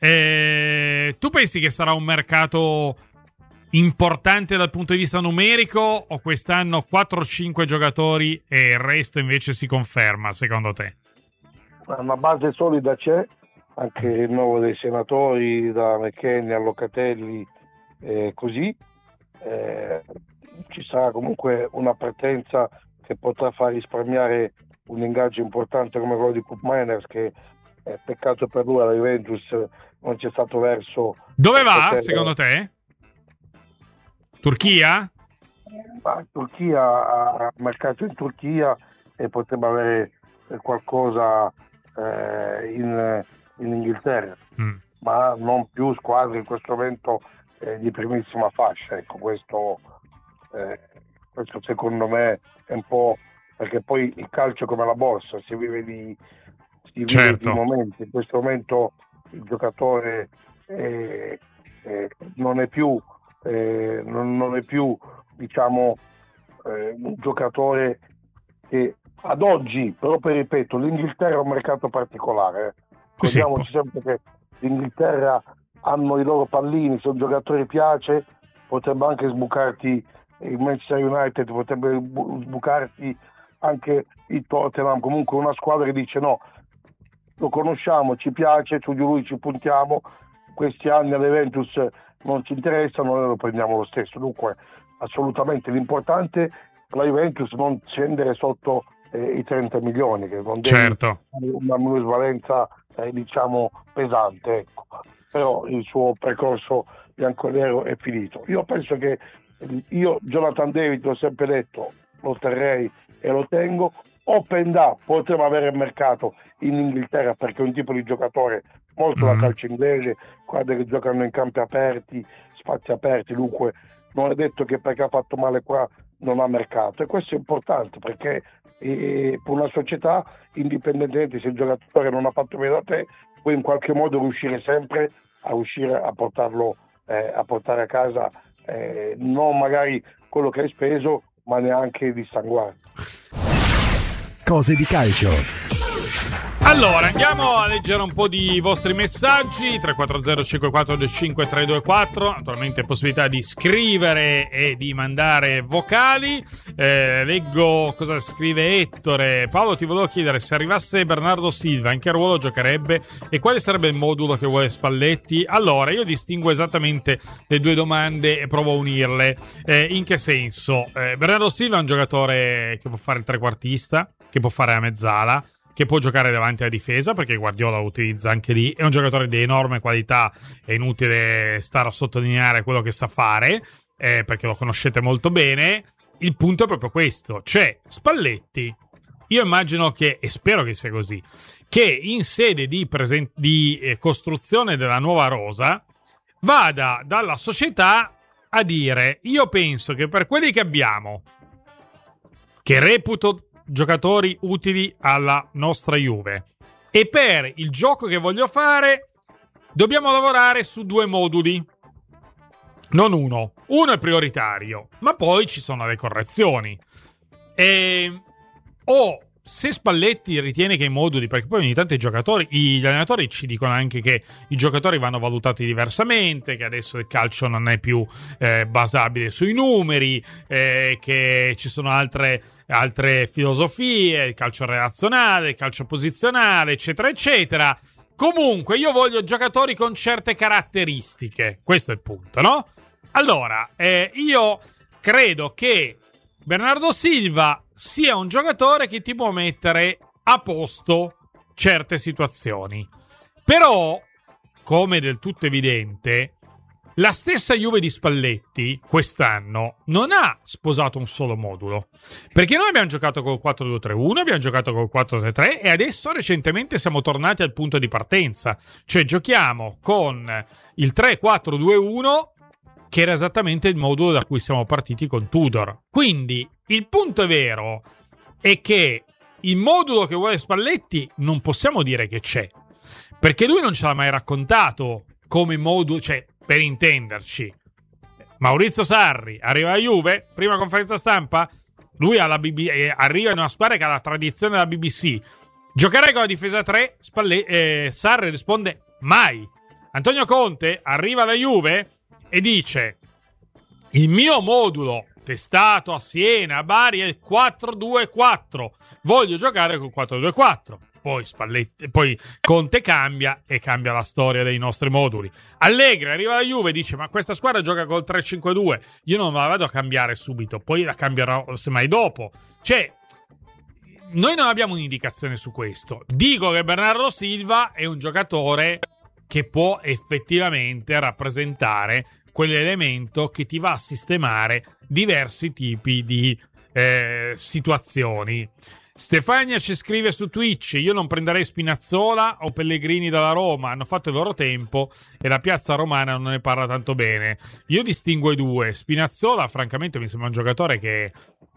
eh, tu pensi che sarà un mercato importante dal punto di vista numerico, o quest'anno quattro cinque giogatori e il resto invece si conferma, secondo te? Una base solida c'è, anche il rinnovo dei senatori, da McKennie a Locatelli, eh, così eh, ci sarà comunque una partenza che potrà far risparmiare un ingaggio importante come quello di Koop Meiners, che è peccato per lui, alla Juventus non c'è stato verso. Dove va poter... secondo te? Turchia? Ma Turchia, ha mercato in Turchia e potrebbe avere qualcosa eh, in, in Inghilterra, mm. ma non più squadre in questo momento eh, di primissima fascia, ecco, questo, eh, questo secondo me è un po', perché poi il calcio è come la borsa, si vive di, si vive certo. di momenti. In questo momento il giocatore eh, eh, non è più Eh, non, non è più, diciamo, eh, un giocatore che ad oggi, però poi ripeto, l'Inghilterra è un mercato particolare, eh. ricordiamoci sì. sempre che l'Inghilterra hanno i loro pallini, se un giocatore piace potrebbe anche sbucarti il Manchester United, potrebbe sbucarti anche il Tottenham, comunque una squadra che dice no, lo conosciamo, ci piace, su di lui ci puntiamo, questi anni all'Juventus non ci interessa, noi lo prendiamo lo stesso. Dunque assolutamente l'importante è la Juventus non scendere sotto eh, i trenta milioni, che non deve certo. una minusvalenza eh, diciamo pesante, ecco. Però il suo percorso bianconero è finito. Io penso che io Jonathan David, l'ho sempre detto, lo terrei e lo tengo. Openda potremmo avere il mercato in Inghilterra, perché è un tipo di giocatore molto da calcio inglese, guarda che giocano in campi aperti, spazi aperti, dunque non è detto che perché ha fatto male qua non ha mercato, e questo è importante perché eh, per una società, indipendentemente se il giocatore non ha fatto bene da te, puoi in qualche modo riuscire sempre a riuscire a portarlo eh, a portare a casa eh, non magari quello che hai speso, ma neanche dissanguare. Cose di calcio. Allora, andiamo a leggere un po' di vostri messaggi. Tre quattro zero cinque quattro due cinque tre due quattro. Naturalmente possibilità di scrivere e di mandare vocali. eh, Leggo cosa scrive Ettore. Paolo, ti volevo chiedere, se arrivasse Bernardo Silva, in che ruolo giocherebbe e quale sarebbe il modulo che vuole Spalletti? Allora, io distingo esattamente le due domande e provo a unirle. eh, In che senso? eh, Bernardo Silva è un giocatore che può fare il trequartista, che può fare la mezzala, che può giocare davanti alla difesa, perché Guardiola lo utilizza anche lì. È un giocatore di enorme qualità, è inutile stare a sottolineare quello che sa fare, eh, perché lo conoscete molto bene. Il punto è proprio questo, cioè Spalletti, io immagino che, e spero che sia così, che in sede di, presen- di eh, costruzione della nuova rosa vada dalla società a dire: io penso che per quelli che abbiamo, che reputo giocatori utili alla nostra Juve, e per il gioco che voglio fare, dobbiamo lavorare su due moduli, non uno. Uno è prioritario, ma poi ci sono le correzioni. E o se Spalletti ritiene che i moduli, perché poi ogni tanto i giocatori, gli allenatori ci dicono anche che i giocatori vanno valutati diversamente, che adesso il calcio non è più eh, basabile sui numeri, eh, che ci sono altre, altre filosofie, il calcio relazionale, il calcio posizionale, eccetera, eccetera. Comunque io voglio giocatori con certe caratteristiche, questo è il punto, no? Allora, eh, io credo che Bernardo Silva sia un giocatore che ti può mettere a posto certe situazioni. Però, come del tutto evidente, la stessa Juve di Spalletti quest'anno non ha sposato un solo modulo. Perché noi abbiamo giocato col quattro due tre uno, abbiamo giocato col quattro tre tre e adesso recentemente siamo tornati al punto di partenza. Cioè giochiamo con il tre quattro due uno, che era esattamente il modulo da cui siamo partiti con Tudor. Quindi il punto vero è che il modulo che vuole Spalletti non possiamo dire che c'è, perché lui non ce l'ha mai raccontato come modulo, cioè, per intenderci, Maurizio Sarri arriva alla Juve, prima conferenza stampa, lui alla B B, eh, arriva in una squadra che ha la tradizione della B B C, giocherei con la difesa tre, Spalle, eh, Sarri risponde mai. Antonio Conte arriva alla Juve e dice: il mio modulo testato a Siena, a Bari, è il quattro due quattro, voglio giocare col quattro due quattro. Poi Spalletti, poi Conte cambia e cambia la storia dei nostri moduli. Allegri arriva alla Juve e dice: ma questa squadra gioca col tre cinque due, io non la vado a cambiare subito, poi la cambierò semmai dopo. Cioè, noi non abbiamo un'indicazione su questo. Dico che Bernardo Silva è un giocatore che può effettivamente rappresentare quell'elemento che ti va a sistemare diversi tipi di eh, situazioni. Stefania ci scrive su Twitch: io non prenderei Spinazzola o Pellegrini dalla Roma, hanno fatto il loro tempo e la piazza romana non ne parla tanto bene. Io distingo i due. Spinazzola francamente mi sembra un giocatore che,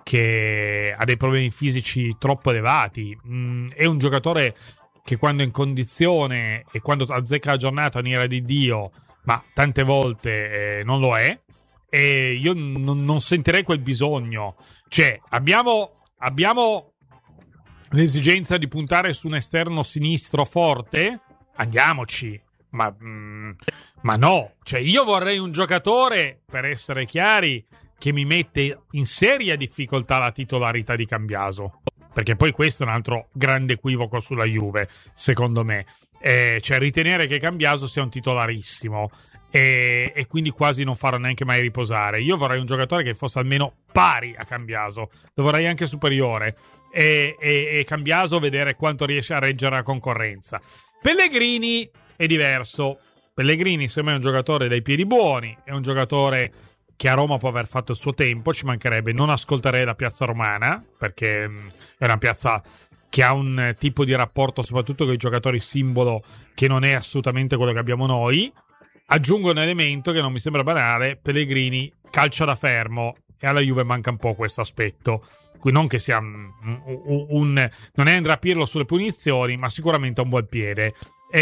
che ha dei problemi fisici troppo elevati, mm, è un giocatore che quando è in condizione e quando azzecca la giornata in ira di Dio, ma tante volte eh, non lo è, e io n- non sentirei quel bisogno. Cioè abbiamo, abbiamo l'esigenza di puntare su un esterno sinistro forte? Andiamoci, ma, mm, ma no. Cioè io vorrei un giocatore, per essere chiari, che mi mette in seria difficoltà la titolarità di Cambiaso, perché poi questo è un altro grande equivoco sulla Juve, secondo me. Eh, cioè ritenere che Cambiaso sia un titolarissimo e, e quindi quasi non farlo neanche mai riposare. Io vorrei un giocatore che fosse almeno pari a Cambiaso, lo vorrei anche superiore, e, e, e Cambiaso vedere quanto riesce a reggere la concorrenza. Pellegrini è diverso. Pellegrini sembra un giocatore dai piedi buoni, è un giocatore che a Roma può aver fatto il suo tempo, ci mancherebbe. Non ascolterei la piazza romana, perché mh, è una piazza che ha un tipo di rapporto soprattutto con i giocatori simbolo che non è assolutamente quello che abbiamo noi. Aggiungo un elemento che non mi sembra banale: Pellegrini calcia da fermo, e alla Juve manca un po' questo aspetto. Non che sia un, un, un non è Andrea Pirlo sulle punizioni, ma sicuramente ha un buon piede,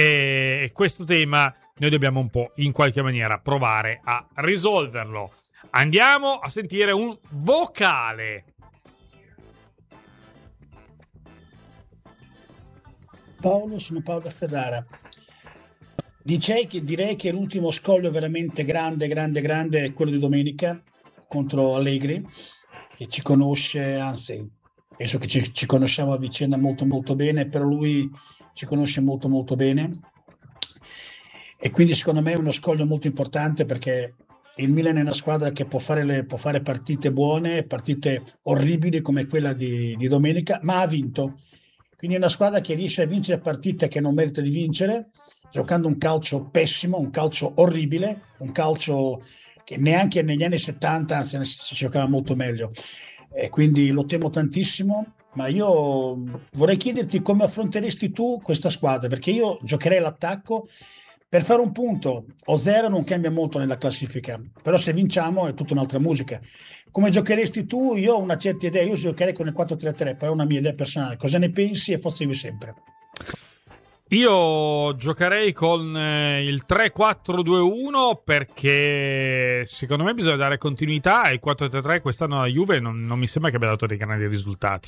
e questo tema noi dobbiamo un po' in qualche maniera provare a risolverlo. Andiamo a sentire un vocale. Paolo, sono Paolo da Ferrara. Direi che, direi che l'ultimo scoglio veramente grande, grande, grande è quello di domenica contro Allegri, che ci conosce, anzi, penso che ci, ci conosciamo a vicenda molto molto bene, però lui ci conosce molto molto bene. E quindi secondo me è uno scoglio molto importante, perché il Milan è una squadra che può fare, le, può fare partite buone, partite orribili come quella di, di domenica, ma ha vinto. Quindi è una squadra che riesce a vincere partite che non merita di vincere, giocando un calcio pessimo, un calcio orribile, un calcio che neanche negli anni settanta, anzi, si giocava molto meglio. E quindi lo temo tantissimo, ma io vorrei chiederti come affronteresti tu questa squadra, perché io giocherei l'attacco. Per fare un punto o zero non cambia molto nella classifica, però se vinciamo è tutta un'altra musica. Come giocheresti tu? Io ho una certa idea, io giocherei con il quattro tre tre, però è una mia idea personale. Cosa ne pensi e forse io sempre? Io giocherei con eh, il tre quattro due uno, perché secondo me bisogna dare continuità, e il quattro tre tre quest'anno alla Juve non, non mi sembra che abbia dato dei grandi risultati.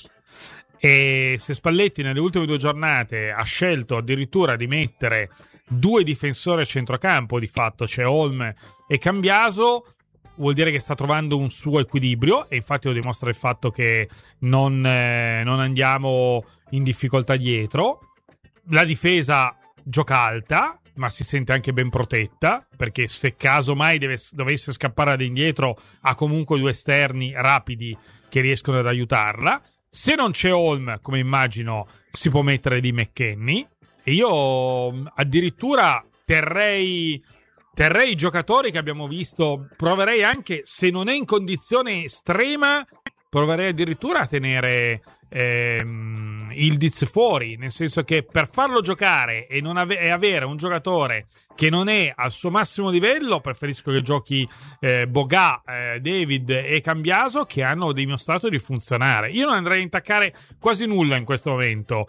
E se Spalletti nelle ultime due giornate ha scelto addirittura di mettere due difensori a centrocampo, di fatto c'è Holm e Cambiaso, vuol dire che sta trovando un suo equilibrio, e infatti lo dimostra il fatto che non, eh, non andiamo in difficoltà dietro. La difesa gioca alta, ma si sente anche ben protetta, perché se caso mai deve, dovesse scappare da indietro ha comunque due esterni rapidi che riescono ad aiutarla. Se non c'è Holm, come immagino, si può mettere di McKennie, e io addirittura terrei terrei i giocatori che abbiamo visto, proverei anche, se non è in condizione estrema, proverei addirittura a tenere ehm, Ildiz fuori, nel senso che per farlo giocare e, non ave- e avere un giocatore che non è al suo massimo livello, preferisco che giochi eh, Boga, eh, David e Cambiaso, che hanno dimostrato di funzionare. Io non andrei a intaccare quasi nulla in questo momento.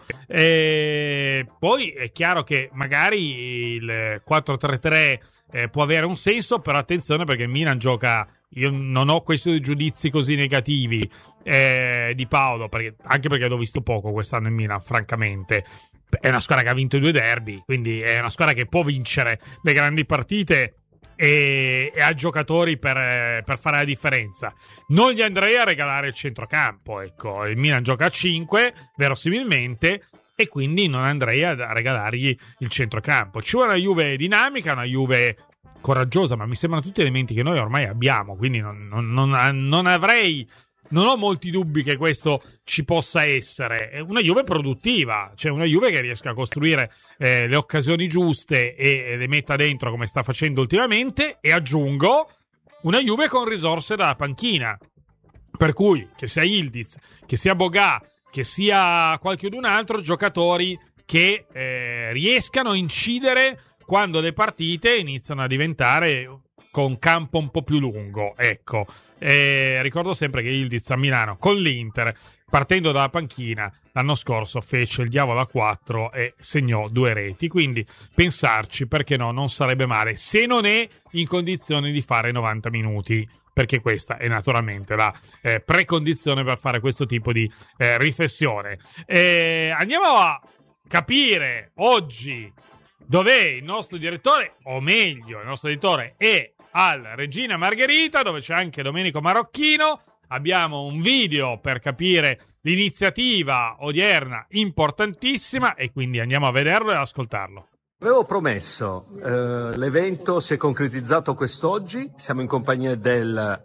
E poi è chiaro che magari il quattro tre tre eh, può avere un senso, però attenzione, perché il Milan gioca... Io non ho questi giudizi così negativi eh, di Paolo, perché, anche perché l'ho visto poco quest'anno in Milan, francamente. È una squadra che ha vinto due derby, quindi è una squadra che può vincere le grandi partite e, e ha giocatori per, per fare la differenza. Non gli andrei a regalare il centrocampo, ecco. Il Milan gioca a cinque, verosimilmente, e quindi non andrei a regalargli il centrocampo. Ci vuole una Juve dinamica, una Juve coraggiosa, ma mi sembrano tutti elementi che noi ormai abbiamo, quindi non, non, non, non avrei, non ho molti dubbi che questo ci possa essere. È una Juve produttiva, cioè una Juve che riesca a costruire eh, le occasioni giuste e, e le metta dentro come sta facendo ultimamente, e aggiungo una Juve con risorse dalla panchina, per cui che sia Ildiz, che sia Boga, che sia qualchedun altro, giocatori che eh, riescano a incidere quando le partite iniziano a diventare con campo un po' più lungo, ecco. E ricordo sempre che Ildiz a Milano con l'Inter, partendo dalla panchina, l'anno scorso fece il diavolo a quattro e segnò due reti, quindi pensarci, perché no, non sarebbe male, se non è in condizioni di fare novanta minuti, perché questa è naturalmente la eh, precondizione per fare questo tipo di eh, riflessione. E andiamo a capire oggi dov'è il nostro direttore, o meglio, il nostro editore è al Regina Margherita, dove c'è anche Domenico Marocchino. Abbiamo un video per capire l'iniziativa odierna importantissima, e quindi andiamo a vederlo e ascoltarlo. Avevo promesso, eh, l'evento si è concretizzato quest'oggi, siamo in compagnia del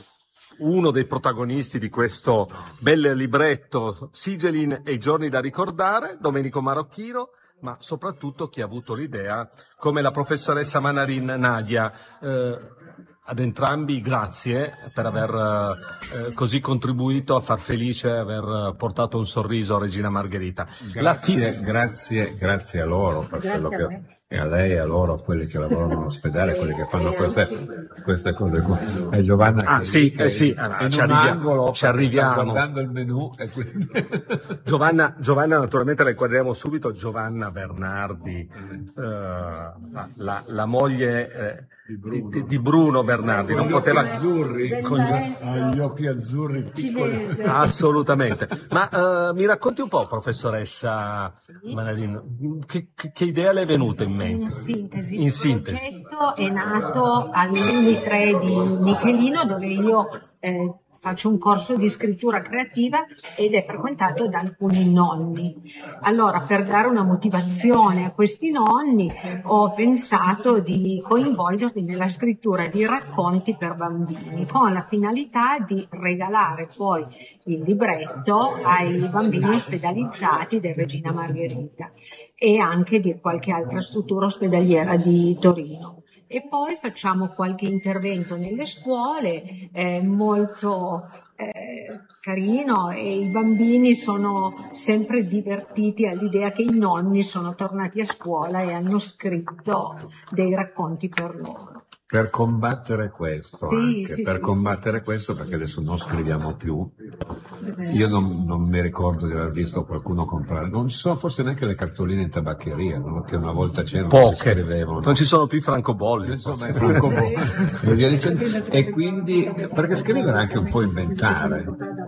uno dei protagonisti di questo bel libretto Sigelin e i giorni da ricordare, Domenico Marocchino, ma soprattutto chi ha avuto l'idea, come la professoressa Manarin Nadia. Eh, ad entrambi grazie per aver eh, così contribuito a far felice, aver portato un sorriso a Regina Margherita. Grazie, ti... grazie, grazie a loro per grazie quello che... A e a lei e a loro, a quelli che lavorano all'ospedale, quelli che fanno queste, queste cose qua. E Giovanna ah, che sì, che eh sì, in ci, un arrivia, angolo ci arriviamo. Sta guardando il menù e quindi... Giovanna, Giovanna naturalmente la inquadriamo subito, Giovanna Bernardi, eh, la, la moglie eh, di, Bruno. Di, di Bruno Bernardi. Bernardi, non poteva... azzurri, con gli, gli occhi azzurri piccoli. Assolutamente. Ma uh, mi racconti un po', professoressa Manarino, che, che, che idea le è venuta in mente? In sintesi, in sintesi. Il progetto è nato all'Uni tre di Michelino, dove io eh, faccio un corso di scrittura creativa ed è frequentato da alcuni nonni. Allora, per dare una motivazione a questi nonni, ho pensato di coinvolgerli nella scrittura di racconti per bambini, con la finalità di regalare poi il libretto ai bambini ospedalizzati del Regina Margherita e anche di qualche altra struttura ospedaliera di Torino. E poi facciamo qualche intervento nelle scuole, eh, molto eh, carino, e i bambini sono sempre divertiti all'idea che i nonni sono tornati a scuola e hanno scritto dei racconti per loro. Per combattere questo, Sì, anche, sì, per sì, combattere sì. questo, perché adesso non scriviamo più. Io non, non mi ricordo di aver visto qualcuno comprare, non so, forse neanche le cartoline in tabaccheria, no? Che una volta c'erano, Poche. si scrivevano. Non ci sono più i francobolli. Insomma, i francobolli. e, via dicendo. E quindi, perché scrivere è anche un po' inventare.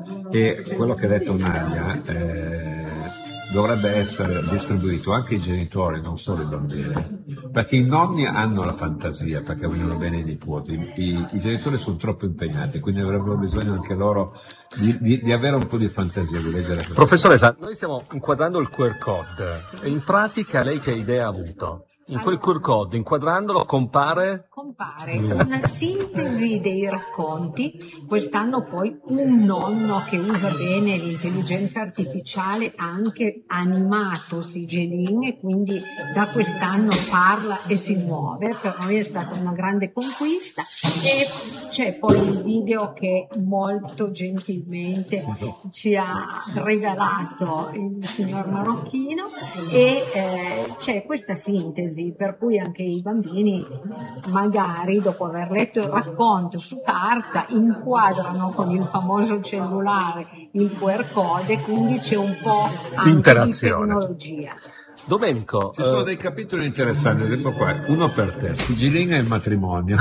E quello che ha detto Nadia, eh, dovrebbe essere distribuito anche ai genitori, non solo ai bambini, perché i nonni hanno la fantasia, perché vogliono bene i nipoti, i, i genitori sono troppo impegnati, quindi avrebbero bisogno anche loro di, di, di avere un po' di fantasia, di leggere. Professoressa, noi stiamo inquadrando il Q R code, e in pratica lei che idea ha avuto? In quel Q R code, inquadrandolo, compare? Compare una sintesi dei racconti. Quest'anno poi un nonno che usa bene l'intelligenza artificiale ha anche animato Sigelin e quindi da quest'anno parla e si muove. Per noi è stata una grande conquista. E c'è poi il video che molto gentilmente ci ha regalato il signor Marocchino e eh, c'è questa sintesi, per cui anche i bambini magari dopo aver letto il racconto su carta inquadrano con il famoso cellulare il Q R code, quindi c'è un po' anche di interazione. tecnologia. Domenico, ci sono eh... dei capitoli interessanti, tipo qua, uno per te, Sigillin e il matrimonio.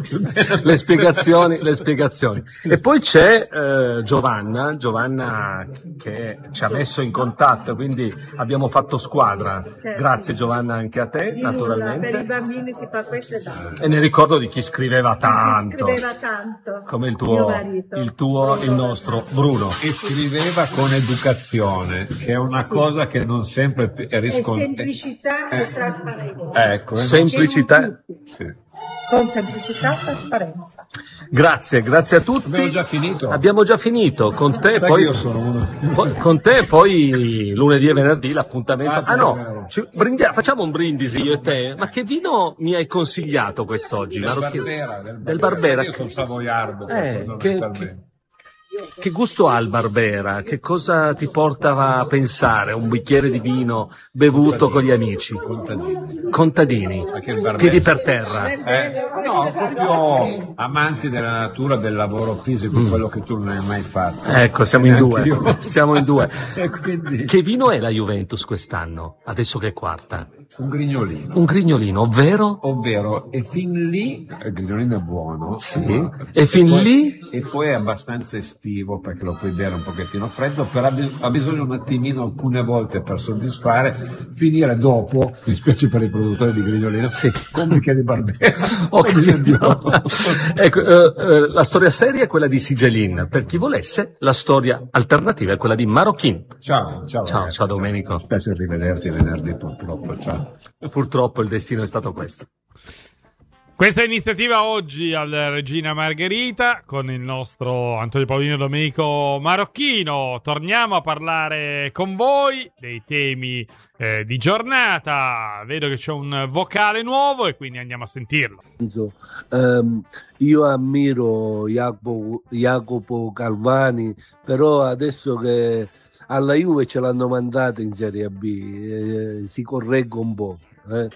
le spiegazioni, le spiegazioni. E poi c'è eh, Giovanna, Giovanna che ci ha messo in contatto, quindi abbiamo fatto squadra. Certo. Grazie Giovanna anche a te, Di naturalmente. nulla, per i bambini si fa questo e tanto. E ne ricordo di chi scriveva tanto. Chi scriveva tanto. Come il Mio tuo, marito. il tuo, il nostro Bruno. E scriveva con educazione, che è una Sì. cosa che non sempre è riscontrata. E semplicità Eh. e trasparenza. Ecco, Semplicità. Sì. Con semplicità e trasparenza. Grazie, grazie a tutti. Abbiamo già finito. Abbiamo già finito. Con te Sai poi, che io sono uno. poi- con te poi lunedì e venerdì l'appuntamento. Ah, Ah no, vero. ci brindia- facciamo un brindisi io e te. Ma che vino mi hai consigliato quest'oggi? Del Marocchino? Barbera, del Del Barbera. Io sono savoiardo, Eh, fondamentalmente. Che gusto ha il Barbera? Che cosa ti porta a pensare? Un bicchiere di vino bevuto con gli amici? Contadini. Contadini. Perché il Barbera- Piedi per terra. Eh, no, proprio amanti della natura, del lavoro fisico, quello che tu non hai mai fatto. Ecco, siamo in Neanche due. io. Siamo in due. E quindi Che vino è la Juventus quest'anno? Adesso che è quarta? un grignolino. Un grignolino, ovvero? Ovvero, e fin lì il grignolino è buono. Sì. E fin poi- lì? E poi è abbastanza estivo perché lo puoi bere un pochettino freddo, però ha bis- ha bisogno un attimino alcune volte per soddisfare, finire dopo, mi spiace per i produttori di grignolino, Sì. con un bicchiere di Barbera. Ho Oh mio Dio. Ecco, eh, eh, la storia seria è quella di Sigelin. Per chi volesse, la storia alternativa è quella di Marocchino. Ciao, ciao. Ciao, ragazzi, ciao Domenico. Spero di rivederti venerdì purtroppo, ciao. Purtroppo il destino è stato questo. Questa iniziativa oggi al Regina Margherita con il nostro Antonio Paolino Domenico Marocchino. Torniamo a parlare con voi dei temi eh, di giornata. Vedo che c'è un vocale nuovo e quindi andiamo a sentirlo. Um, io ammiro Jacopo, Jacopo Calvani, però adesso che alla Juve ce l'hanno mandato in Serie B, eh, si corregga un po'. Eh?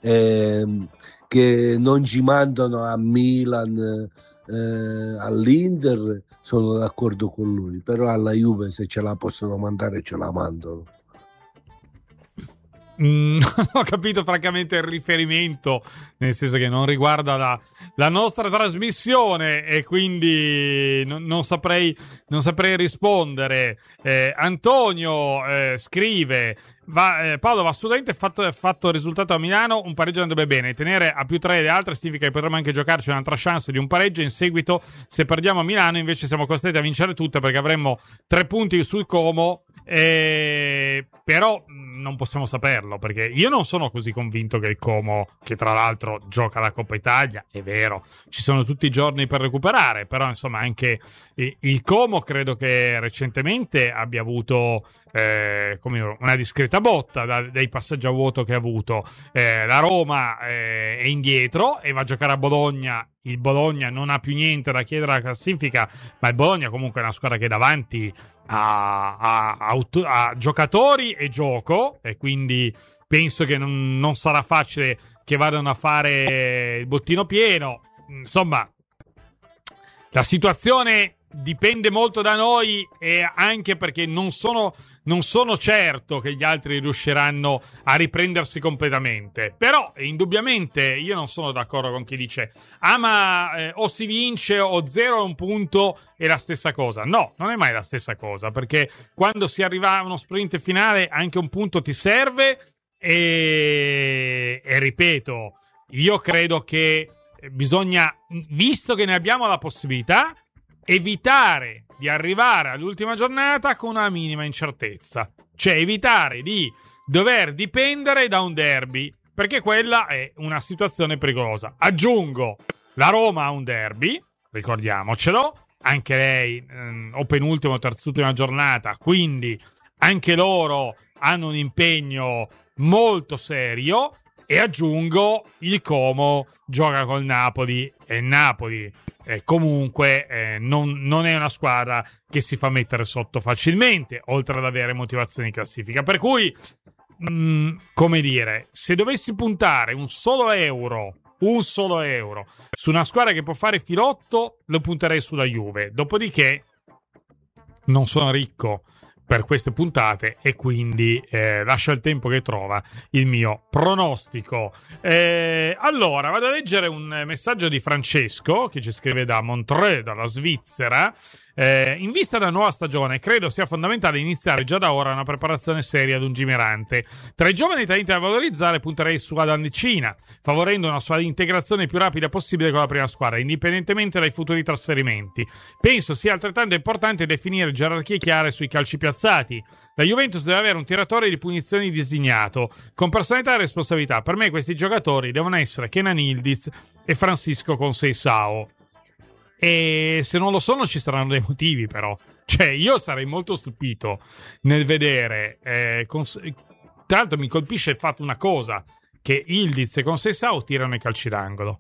Eh, che non ci mandano a Milan, eh, all'Inter, sono d'accordo con lui, però alla Juve se ce la possono mandare ce la mandano. Mm, non ho capito francamente il riferimento, nel senso che non riguarda la, la nostra trasmissione e quindi non, non saprei non saprei rispondere. eh, Antonio eh, scrive va, eh, Paolo va assolutamente fatto, fatto il risultato a Milano, un pareggio andrebbe bene, tenere a più tre le altre significa che potremmo anche giocarci un'altra chance di un pareggio in seguito. Se perdiamo a Milano invece siamo costretti a vincere tutte perché avremmo tre punti sul Como. Eh, però non possiamo saperlo perché io non sono così convinto che il Como, che tra l'altro gioca la Coppa Italia, è vero, ci sono tutti i giorni per recuperare, però insomma anche il Como credo che recentemente abbia avuto eh, come una discreta botta da, dai passaggi a vuoto che ha avuto. eh, la Roma eh, è indietro e va a giocare a Bologna. Il Bologna non ha più niente da chiedere alla classifica, ma il Bologna comunque è una squadra che è davanti a, a, a, a giocatori e gioco, e quindi penso che non, non sarà facile che vadano a fare il bottino pieno. Insomma, la situazione dipende molto da noi, e anche perché non sono, non sono certo che gli altri riusciranno a riprendersi completamente. Però indubbiamente io non sono d'accordo con chi dice ah ma eh, o si vince o zero a un punto è la stessa cosa. No, non è mai la stessa cosa, perché quando si arriva a uno sprint finale anche un punto ti serve. E, e ripeto, io credo che bisogna, visto che ne abbiamo la possibilità, evitare di arrivare all'ultima giornata con una minima incertezza, cioè evitare di dover dipendere da un derby, perché quella è una situazione pericolosa. Aggiungo, la Roma ha un derby, ricordiamocelo, anche lei ehm, o penultima o terzultima giornata, quindi anche loro hanno un impegno molto serio. E aggiungo, il Como gioca col Napoli e il Napoli eh, comunque eh, non, non è una squadra che si fa mettere sotto facilmente, oltre ad avere motivazioni in classifica. Per cui, mh, come dire, se dovessi puntare un solo euro, un solo euro su una squadra che può fare filotto, lo punterei sulla Juve. Dopodiché non sono ricco per queste puntate e quindi eh, lascia il tempo che trova il mio pronostico. Eh, allora vado a leggere un messaggio di Francesco che ci scrive da Montreux, dalla Svizzera. Eh, in vista della nuova stagione credo sia fondamentale iniziare già da ora una preparazione seria ad un lungimirante. Tra i giovani talenti da valorizzare punterei su Adam Nicina, favorendo una sua integrazione più rapida possibile con la prima squadra, indipendentemente dai futuri trasferimenti. Penso sia altrettanto importante definire gerarchie chiare sui calci piazzati. La Juventus deve avere un tiratore di punizioni designato, con personalità e responsabilità. Per me questi giocatori devono essere Kenan Yildiz e Francisco Conceição. E se non lo sono ci saranno dei motivi, però. Cioè, io sarei molto stupito nel vedere eh, cons- tra l'altro mi colpisce il fatto una cosa, che Yildiz e Conceição tirano i calci d'angolo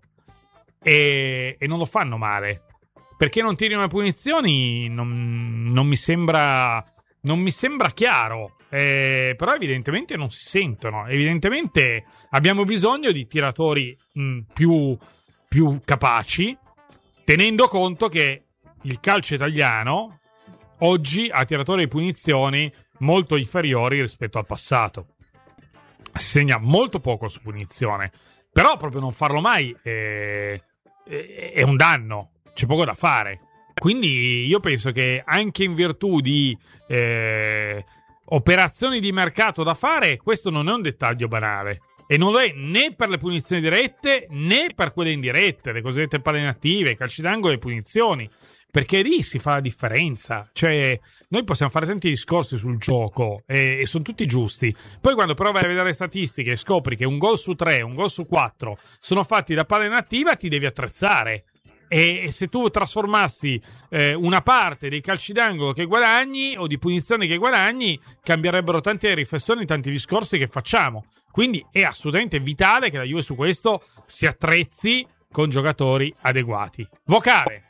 e, e non lo fanno male. Perché non tirino le punizioni non, non mi sembra non mi sembra chiaro, eh, però evidentemente non si sentono. Evidentemente abbiamo bisogno di tiratori mh, più, più capaci, tenendo conto che il calcio italiano oggi ha tiratori di punizioni molto inferiori rispetto al passato. Si segna molto poco su punizione, però proprio non farlo mai è, è, è un danno, c'è poco da fare. Quindi io penso che anche in virtù di eh, operazioni di mercato da fare, questo non è un dettaglio banale. E non lo è né per le punizioni dirette né per quelle indirette, le cosiddette palle inattive, i calci d'angolo e le punizioni, perché lì si fa la differenza. Cioè, noi possiamo fare tanti discorsi sul gioco e, e sono tutti giusti. Poi quando però vai a vedere le statistiche e scopri che un gol su tre, un gol su quattro sono fatti da palla inattiva, ti devi attrezzare. E, e se tu trasformassi eh, una parte dei calci d'angolo che guadagni o di punizioni che guadagni, cambierebbero tante riflessioni, tanti discorsi che facciamo. Quindi è assolutamente vitale che la Juve su questo si attrezzi con giocatori adeguati. Vocale.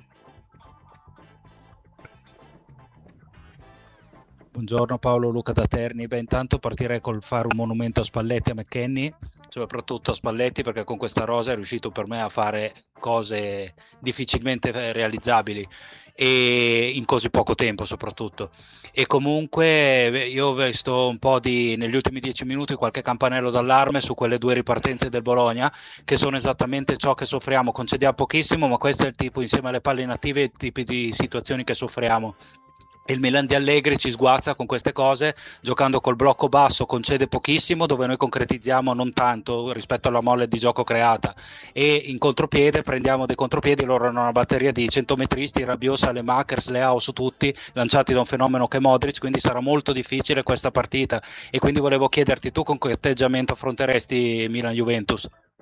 Buongiorno Paolo, Luca da Terni. Beh, intanto partirei col fare un monumento a Spalletti e a McKennie, soprattutto a Spalletti, perché con questa rosa è riuscito per me a fare cose difficilmente realizzabili. e in così poco tempo soprattutto. E comunque io ho visto un po' di negli ultimi dieci minuti qualche campanello d'allarme su quelle due ripartenze del Bologna, che sono esattamente ciò che soffriamo. Concediamo pochissimo, ma questo è il tipo, insieme alle palle inattive, i tipi di situazioni che soffriamo. Il Milan di Allegri ci sguazza con queste cose, giocando col blocco basso concede pochissimo, dove noi concretizziamo non tanto rispetto alla mole di gioco creata, e in contropiede prendiamo dei contropiedi. Loro hanno una batteria di centometristi, Rabiot, Saelemaekers, Leao su tutti, lanciati da un fenomeno che è Modric, quindi sarà molto difficile questa partita. E quindi volevo chiederti, tu con che atteggiamento affronteresti Milan-Juventus?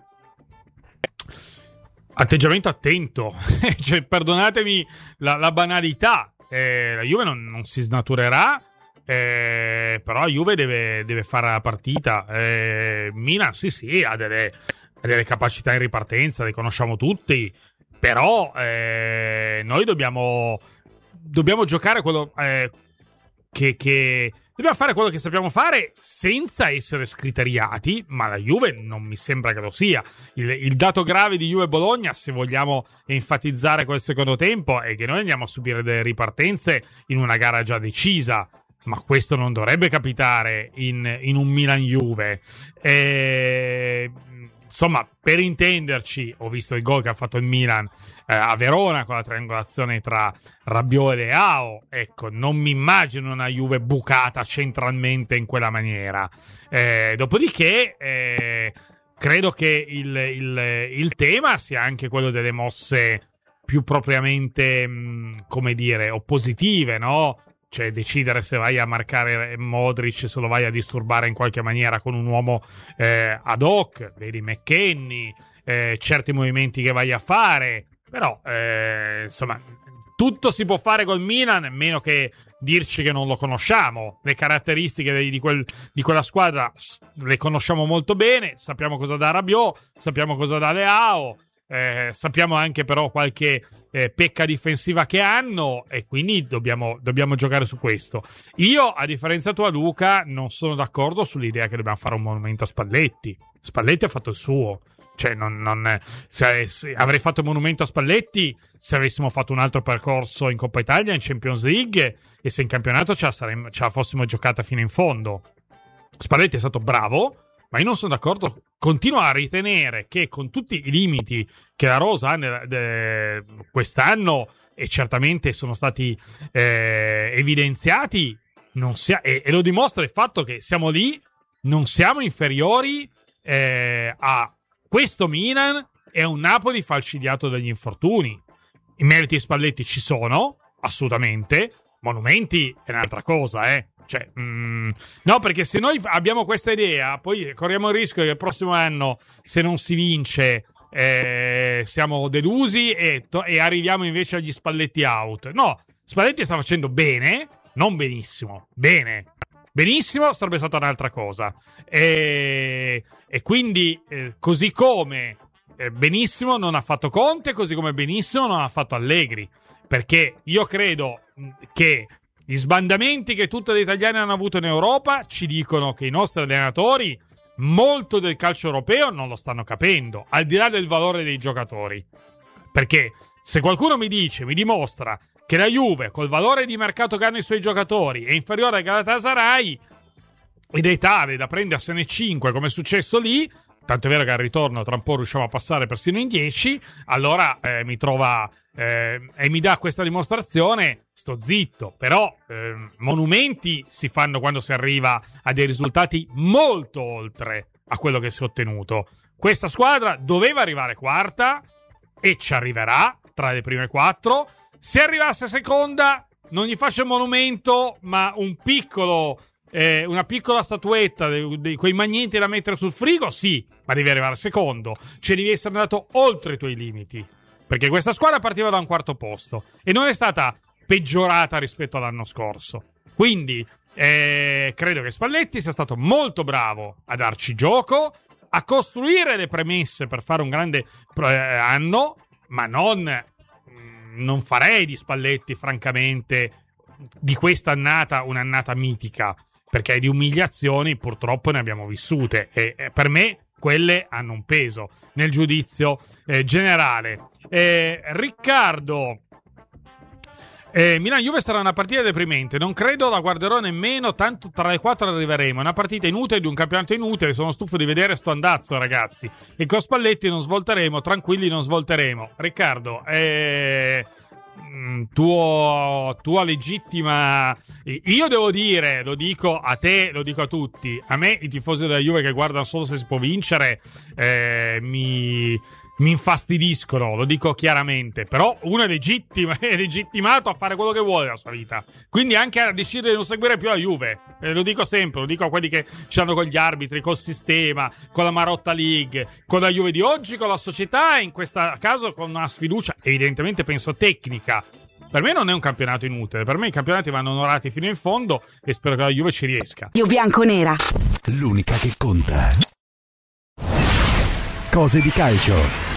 Atteggiamento attento, cioè, perdonatemi la, la banalità. Eh, la Juve non, non si snaturerà, eh, però la Juve deve, deve fare la partita. eh, Milan sì sì ha delle, ha delle capacità in ripartenza, le conosciamo tutti, però eh, noi dobbiamo dobbiamo giocare quello eh, che, che dobbiamo fare quello che sappiamo fare senza essere scriteriati, ma la Juve non mi sembra che lo sia. Il, il dato grave di Juve-Bologna, se vogliamo enfatizzare quel secondo tempo, è che noi andiamo a subire delle ripartenze in una gara già decisa, ma questo non dovrebbe capitare in, in un Milan-Juve. E, insomma, per intenderci, ho visto il gol che ha fatto il Milan eh, a Verona con la triangolazione tra Rabiot e Leao. Ecco, non mi immagino una Juve bucata centralmente in quella maniera. Eh, dopodiché, eh, credo che il, il, il tema sia anche quello delle mosse più propriamente, mh, come dire, oppositive, no? Cioè decidere se vai a marcare Modric, se lo vai a disturbare in qualche maniera con un uomo eh, ad hoc, vedi McKennie, eh, certi movimenti che vai a fare, però eh, insomma tutto si può fare col Milan, meno che dirci che non lo conosciamo. Le caratteristiche di, di, quel, di quella squadra le conosciamo molto bene, sappiamo cosa dà Rabiot, sappiamo cosa dà Leao. Eh, sappiamo anche però qualche eh, pecca difensiva che hanno, e quindi dobbiamo, dobbiamo giocare su questo. Io, a differenza tua, Luca, non sono d'accordo sull'idea che dobbiamo fare un monumento a Spalletti. Spalletti ha fatto il suo, cioè non, non, se, se, avrei fatto il monumento a Spalletti se avessimo fatto un altro percorso in Coppa Italia, in Champions League, e se in campionato ce la, saremmo, ce la fossimo giocata fino in fondo. Spalletti è stato bravo, ma io non sono d'accordo. Continuo a ritenere che, con tutti i limiti che la rosa ha nel, de, quest'anno, e certamente sono stati eh, evidenziati, non sia, e, e lo dimostra il fatto che siamo lì, non siamo inferiori eh, a questo Milan e a un Napoli falcidiato dagli infortuni. I meriti di Spalletti ci sono, assolutamente. Monumenti è un'altra cosa, eh. Cioè, mm, no, perché se noi abbiamo questa idea, poi corriamo il rischio che il prossimo anno, se non si vince, eh, siamo delusi e, to- e arriviamo invece agli Spalletti out. No, Spalletti sta facendo bene, non benissimo, bene. Benissimo sarebbe stata un'altra cosa. E, e quindi, eh, così come eh, benissimo non ha fatto Conte, così come benissimo non ha fatto Allegri. Perché io credo che gli sbandamenti che tutti gli italiani hanno avuto in Europa ci dicono che i nostri allenatori molto del calcio europeo non lo stanno capendo, al di là del valore dei giocatori. Perché se qualcuno mi dice, mi dimostra che la Juve, col valore di mercato che hanno i suoi giocatori, è inferiore al Galatasaray ed è tale da prendersene cinque, come è successo lì, tanto è vero che al ritorno tra un po' riusciamo a passare persino in dieci, allora eh, mi trova eh, e mi dà questa dimostrazione, sto zitto. Però eh, monumenti si fanno quando si arriva a dei risultati molto oltre a quello che si è ottenuto. Questa squadra doveva arrivare quarta e ci arriverà tra le prime quattro. Se arrivasse seconda non gli faccio il monumento, ma un piccolo Eh, una piccola statuetta di, di quei magneti da mettere sul frigo, sì, ma devi arrivare secondo, cioè devi essere andato oltre i tuoi limiti, perché questa squadra partiva da un quarto posto e non è stata peggiorata rispetto all'anno scorso. Quindi eh, credo che Spalletti sia stato molto bravo a darci gioco, a costruire le premesse per fare un grande eh, anno, ma non, non farei di Spalletti, francamente, di questa annata un'annata mitica, perché di umiliazioni purtroppo ne abbiamo vissute e eh, per me quelle hanno un peso nel giudizio eh, generale. eh, Riccardo Eh, Milan-Juve sarà una partita deprimente, non credo la guarderò nemmeno, tanto tra le quattro arriveremo. È una partita inutile di un campionato inutile, sono stufo di vedere sto andazzo, ragazzi. E con Spalletti non svolteremo, tranquilli non svolteremo. Riccardo, eh, tuo, tua legittima... Io devo dire, lo dico a te, lo dico a tutti, a me i tifosi della Juve che guardano solo se si può vincere eh, mi... mi infastidiscono, lo dico chiaramente, però uno è legittimo, è legittimato a fare quello che vuole nella sua vita, quindi anche a decidere di non seguire più la Juve, eh, lo dico sempre, lo dico a quelli che ci hanno con gli arbitri, col sistema, con la Marotta League, con la Juve di oggi, con la società e in questo caso con una sfiducia evidentemente penso tecnica. Per me non è un campionato inutile, per me i campionati vanno onorati fino in fondo e spero che la Juve ci riesca. Io bianco-nera, l'unica che conta. Cose di calcio.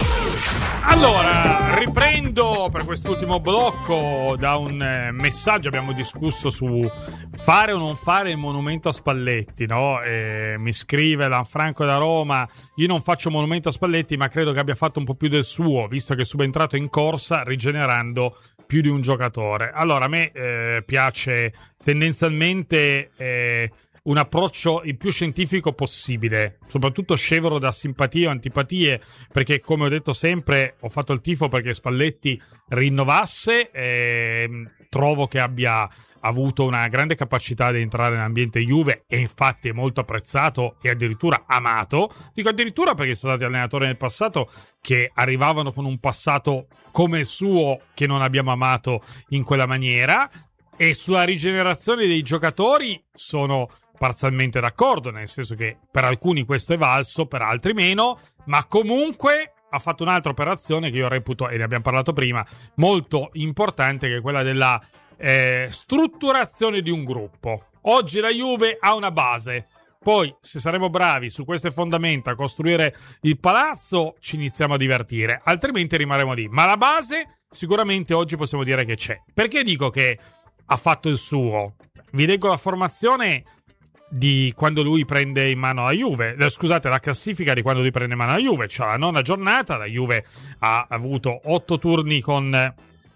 Allora, riprendo per quest'ultimo blocco da un eh, messaggio. Abbiamo discusso su fare o non fare il monumento a Spalletti, no? E mi scrive Lanfranco da Roma: io non faccio monumento a Spalletti, ma credo che abbia fatto un po' più del suo, visto che è subentrato in corsa rigenerando più di un giocatore. Allora, a me eh, piace tendenzialmente eh, un approccio il più scientifico possibile, soprattutto scevro da simpatie o antipatie, perché come ho detto sempre ho fatto il tifo perché Spalletti rinnovasse, e trovo che abbia avuto una grande capacità di entrare nell'ambiente Juve e infatti è molto apprezzato e addirittura amato. Dico addirittura perché sono stati allenatori nel passato che arrivavano con un passato come il suo che non abbiamo amato in quella maniera, e sulla rigenerazione dei giocatori sono parzialmente d'accordo, nel senso che per alcuni questo è valso, per altri meno, ma comunque ha fatto un'altra operazione che io reputo, e ne abbiamo parlato prima, molto importante, che è quella della eh, strutturazione di un gruppo. Oggi la Juve ha una base, poi se saremo bravi su queste fondamenta a costruire il palazzo ci iniziamo a divertire, altrimenti rimarremo lì, ma la base sicuramente oggi possiamo dire che c'è. Perché dico che ha fatto il suo? Vi leggo la formazione di quando lui prende in mano la Juve, eh, scusate, la classifica di quando lui prende in mano la Juve, cioè la nona giornata. La Juve ha avuto otto turni con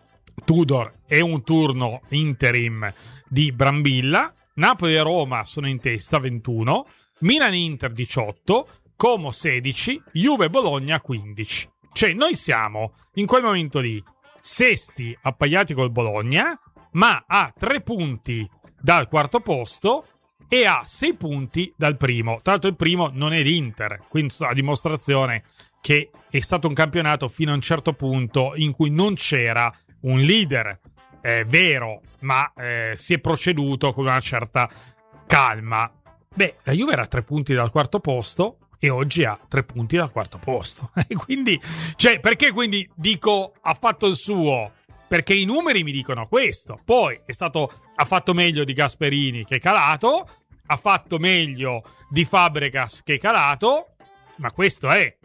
Tudor e un turno interim di Brambilla. Napoli e Roma sono in testa, ventuno, Milan e Inter diciotto, Como sedici, Juve e Bologna quindici. Cioè noi siamo in quel momento lì sesti appaiati col Bologna, ma a tre punti dal quarto posto e a sei punti dal primo. Tra l'altro il primo non è l'Inter, quindi a dimostrazione che è stato un campionato fino a un certo punto in cui non c'era un leader eh, vero, ma eh, si è proceduto con una certa calma. Beh, la Juve era a tre punti dal quarto posto e oggi ha tre punti dal quarto posto. E quindi, cioè, perché quindi dico ha fatto il suo? Perché i numeri mi dicono questo. Poi è stato, ha fatto meglio di Gasperini che è calato, ha fatto meglio di Fabregas che è calato, ma questo è.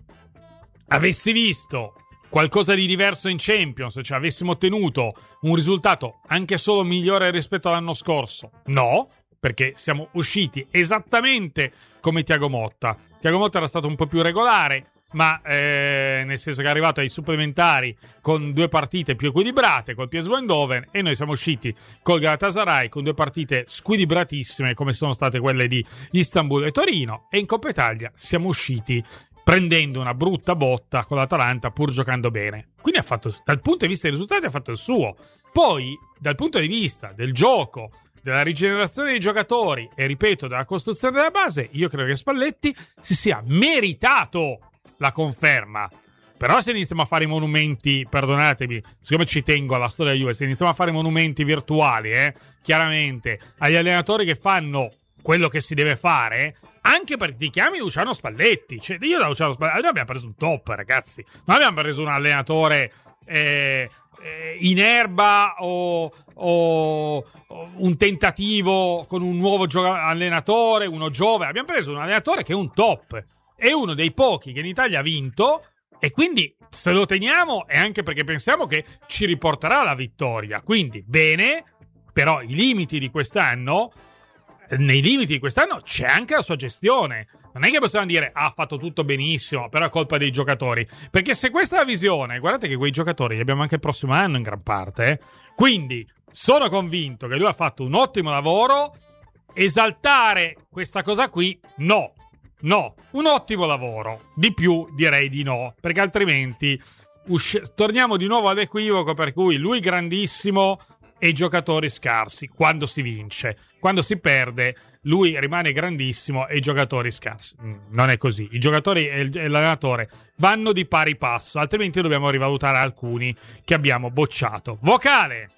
Avessi visto qualcosa di diverso in Champions, cioè avessimo ottenuto un risultato anche solo migliore rispetto all'anno scorso? No, perché siamo usciti esattamente come Thiago Motta. Thiago Motta era stato un po' più regolare, ma eh, nel senso che è arrivato ai supplementari con due partite più equilibrate col P S V Eindhoven, e noi siamo usciti col Galatasaray con due partite squilibratissime come sono state quelle di Istanbul e Torino, e in Coppa Italia siamo usciti prendendo una brutta botta con l'Atalanta pur giocando bene. Quindi ha fatto, dal punto di vista dei risultati ha fatto il suo. Poi dal punto di vista del gioco, della rigenerazione dei giocatori e ripeto della costruzione della base, io credo che Spalletti si sia meritato la conferma. Però se iniziamo a fare i monumenti, perdonatemi, siccome ci tengo alla storia della Juve, se iniziamo a fare monumenti virtuali, eh, chiaramente, agli allenatori che fanno quello che si deve fare, anche perché ti chiami Luciano Spalletti, cioè io da Luciano Spalletti, noi abbiamo preso un top, ragazzi, non abbiamo preso un allenatore eh, eh, in erba o, o, o un tentativo con un nuovo gioca- allenatore, uno giovane, abbiamo preso un allenatore che è un top. È uno dei pochi che in Italia ha vinto, e quindi se lo teniamo è anche perché pensiamo che ci riporterà la vittoria. Quindi bene, però i limiti di quest'anno, nei limiti di quest'anno c'è anche la sua gestione. non è che possiamo dire ah, ha fatto tutto benissimo, però è colpa dei giocatori, perché se questa è la visione, guardate che quei giocatori li abbiamo anche il prossimo anno in gran parte, eh? Quindi sono convinto che lui ha fatto un ottimo lavoro. Esaltare questa cosa qui no, no, un ottimo lavoro, di più direi di no, perché altrimenti usci- torniamo di nuovo all'equivoco per cui lui grandissimo e i giocatori scarsi quando si vince, quando si perde lui rimane grandissimo e i giocatori scarsi. Non è così, i giocatori e l'allenatore vanno di pari passo, altrimenti dobbiamo rivalutare alcuni che abbiamo bocciato. Vocale.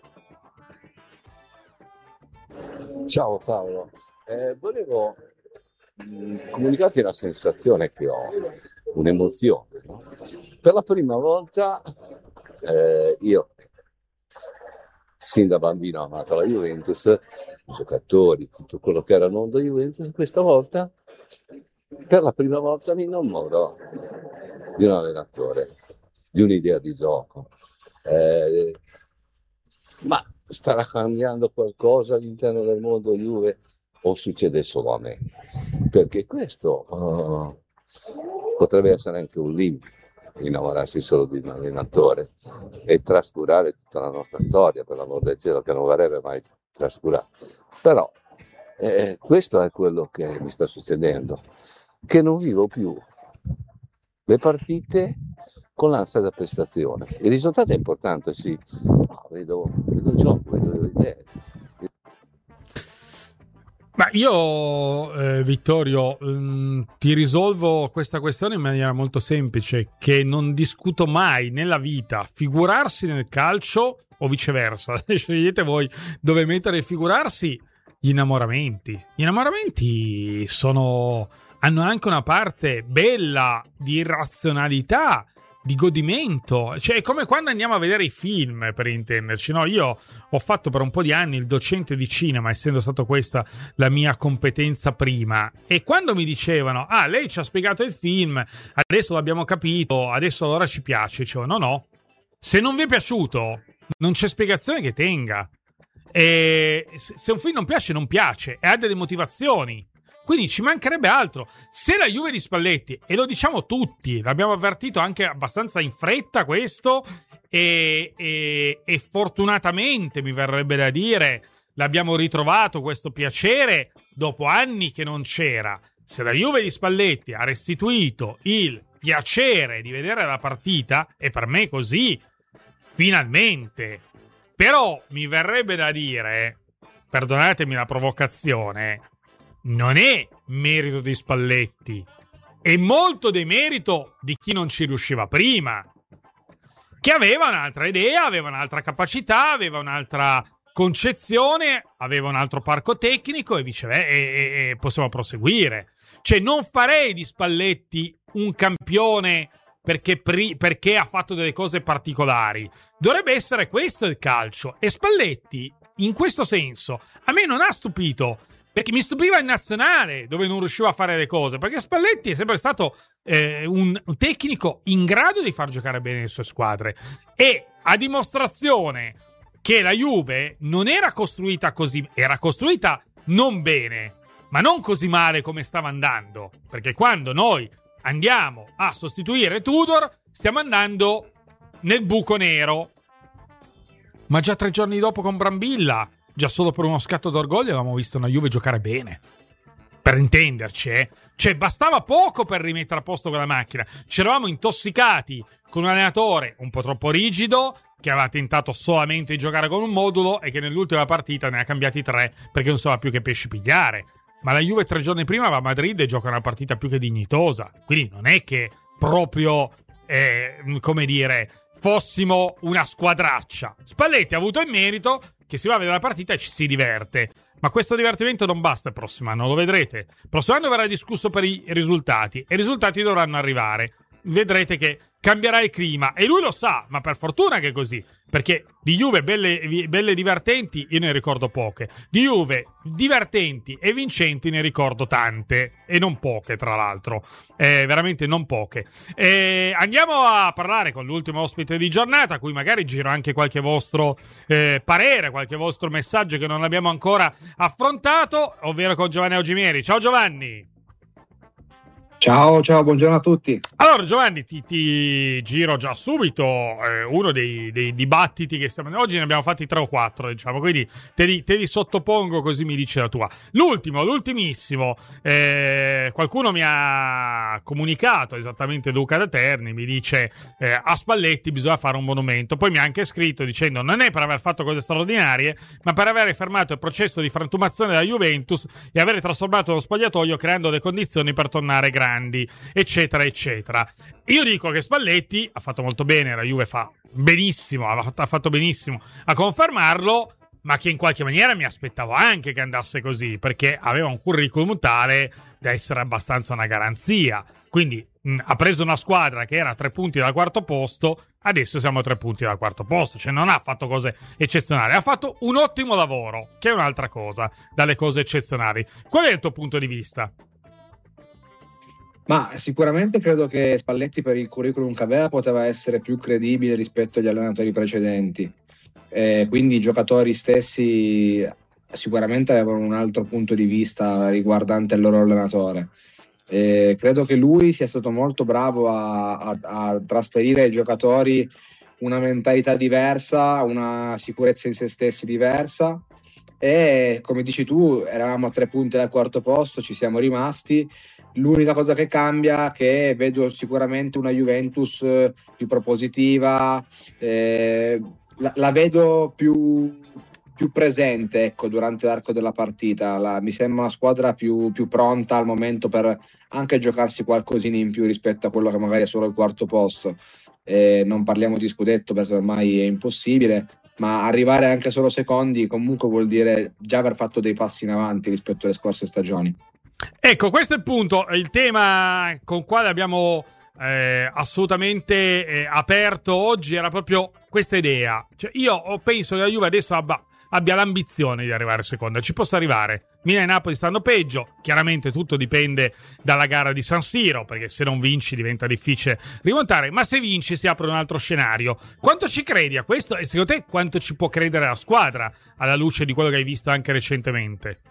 Ciao Paolo, eh, volevo mh, comunicarti una sensazione che ho, un'emozione, no? Per la prima volta eh, io, sin da bambino ho amato la Juventus, i giocatori, tutto quello che era il mondo Juventus, questa volta per la prima volta mi innamoro di un allenatore, di un'idea di gioco. Eh, ma starà cambiando qualcosa all'interno del mondo Juve o succede solo a me? Perché questo uh, potrebbe essere anche un limite, innamorarsi solo di un allenatore e trascurare tutta la nostra storia, per l'amor del cielo, che non vorrebbe mai trascurare. Però eh, questo è quello che mi sta succedendo, che non vivo più le partite con l'ansia da prestazione. Il risultato è importante, sì, no, vedo, vedo il gioco, vedo le idee. Ma io, eh, Vittorio, mh, ti risolvo questa questione in maniera molto semplice, che non discuto mai nella vita figurarsi nel calcio o viceversa. Scegliete voi dove mettere figurarsi. Gli innamoramenti. Gli innamoramenti sono... hanno anche una parte bella di irrazionalità, di godimento, cioè è come quando andiamo a vedere i film, per intenderci, no? Io ho fatto per un po' di anni il docente di cinema, essendo stato questa la mia competenza prima, e quando mi dicevano ah, lei ci ha spiegato il film, adesso l'abbiamo capito, adesso allora ci piace, dicevo no no, se non vi è piaciuto non c'è spiegazione che tenga, e se un film non piace non piace e ha delle motivazioni. Quindi ci mancherebbe altro. Se la Juve di Spalletti, e lo diciamo tutti, l'abbiamo avvertito anche abbastanza in fretta questo, e, e, e fortunatamente, mi verrebbe da dire, l'abbiamo ritrovato questo piacere dopo anni che non c'era. Se la Juve di Spalletti ha restituito il piacere di vedere la partita, e per me così, finalmente. Però mi verrebbe da dire, perdonatemi la provocazione, non è merito di Spalletti, è molto demerito di chi non ci riusciva prima, che aveva un'altra idea, aveva un'altra capacità, aveva un'altra concezione, aveva un altro parco tecnico e viceversa, e, e, e possiamo proseguire. Cioè non farei di Spalletti un campione perché, pri- perché ha fatto delle cose particolari. Dovrebbe essere questo il calcio, e Spalletti in questo senso a me non ha stupito, perché mi stupiva in nazionale dove non riusciva a fare le cose, perché Spalletti è sempre stato eh, un, un tecnico in grado di far giocare bene le sue squadre, e a dimostrazione che la Juve non era costruita così, era costruita non bene, ma non così male come stava andando, perché quando noi andiamo a sostituire Tudor stiamo andando nel buco nero. Ma già tre giorni dopo con Brambilla, già solo per uno scatto d'orgoglio, avevamo visto una Juve giocare bene. Per intenderci, eh? Cioè, bastava poco per rimettere a posto quella macchina. Ci eravamo intossicati con un allenatore un po' troppo rigido, che aveva tentato solamente di giocare con un modulo e che nell'ultima partita ne ha cambiati tre perché non sapeva più che pesci pigliare. Ma la Juve tre giorni prima va a Madrid e gioca una partita più che dignitosa. Quindi non è che proprio, eh, come dire, fossimo una squadraccia. Spalletti ha avuto il merito che si va a vedere la partita e ci si diverte. Ma questo divertimento non basta il prossimo anno, lo vedrete. Il prossimo anno verrà discusso per i risultati, e i risultati dovranno arrivare. Vedrete che cambierà il clima, e lui lo sa, ma per fortuna che è così, perché di Juve belle, belle divertenti io ne ricordo poche, di Juve divertenti e vincenti ne ricordo tante, e non poche tra l'altro, eh, veramente non poche. Eh, andiamo a parlare con l'ultimo ospite di giornata, a cui magari giro anche qualche vostro eh, parere, qualche vostro messaggio che non abbiamo ancora affrontato, ovvero con Giovanni Augimieri. Ciao Giovanni! Ciao, ciao, buongiorno a tutti. Allora Giovanni, ti, ti giro già subito eh, uno dei, dei dibattiti che stiamo... Oggi ne abbiamo fatti tre o quattro, diciamo, quindi te li, te li sottopongo così mi dici la tua. L'ultimo, l'ultimissimo, eh, qualcuno mi ha comunicato, esattamente Luca da Terni, mi dice eh, a Spalletti bisogna fare un monumento. Poi mi ha anche scritto dicendo non è per aver fatto cose straordinarie, ma per aver fermato il processo di frantumazione della Juventus e aver trasformato lo spogliatoio creando le condizioni per tornare grandi, eccetera eccetera. Io dico che Spalletti ha fatto molto bene, la Juve fa benissimo, ha fatto benissimo a confermarlo, ma che in qualche maniera mi aspettavo anche che andasse così, perché aveva un curriculum tale da essere abbastanza una garanzia. Quindi mh, ha preso una squadra che era a tre punti dal quarto posto, adesso siamo a tre punti dal quarto posto, cioè non ha fatto cose eccezionali, ha fatto un ottimo lavoro, che è un'altra cosa dalle cose eccezionali. Qual è il tuo punto di vista? Ma sicuramente credo che Spalletti, per il curriculum che aveva, poteva essere più credibile rispetto agli allenatori precedenti. Eh, quindi i giocatori stessi sicuramente avevano un altro punto di vista riguardante il loro allenatore. Eh, credo che lui sia stato molto bravo a, a, a trasferire ai giocatori una mentalità diversa, una sicurezza in se stessi diversa. E come dici tu, eravamo a tre punti dal quarto posto, ci siamo rimasti. L'unica cosa che cambia è che vedo sicuramente una Juventus più propositiva, eh, la, la vedo più, più presente, ecco, durante l'arco della partita. La, mi sembra una squadra più, più pronta al momento per anche giocarsi qualcosina in più rispetto a quello che magari è solo il quarto posto. Eh, non parliamo di scudetto perché ormai è impossibile, ma arrivare anche solo secondi comunque vuol dire già aver fatto dei passi in avanti rispetto alle scorse stagioni. Ecco, questo è il punto, il tema con quale abbiamo eh, assolutamente eh, aperto oggi era proprio questa idea. Cioè, io penso che la Juve adesso abbia, abbia l'ambizione di arrivare seconda, ci possa arrivare. Milan e Napoli stanno peggio, chiaramente tutto dipende dalla gara di San Siro, perché se non vinci diventa difficile rimontare, ma se vinci si apre un altro scenario. Quanto ci credi a questo e secondo te quanto ci può credere la squadra alla luce di quello che hai visto anche recentemente?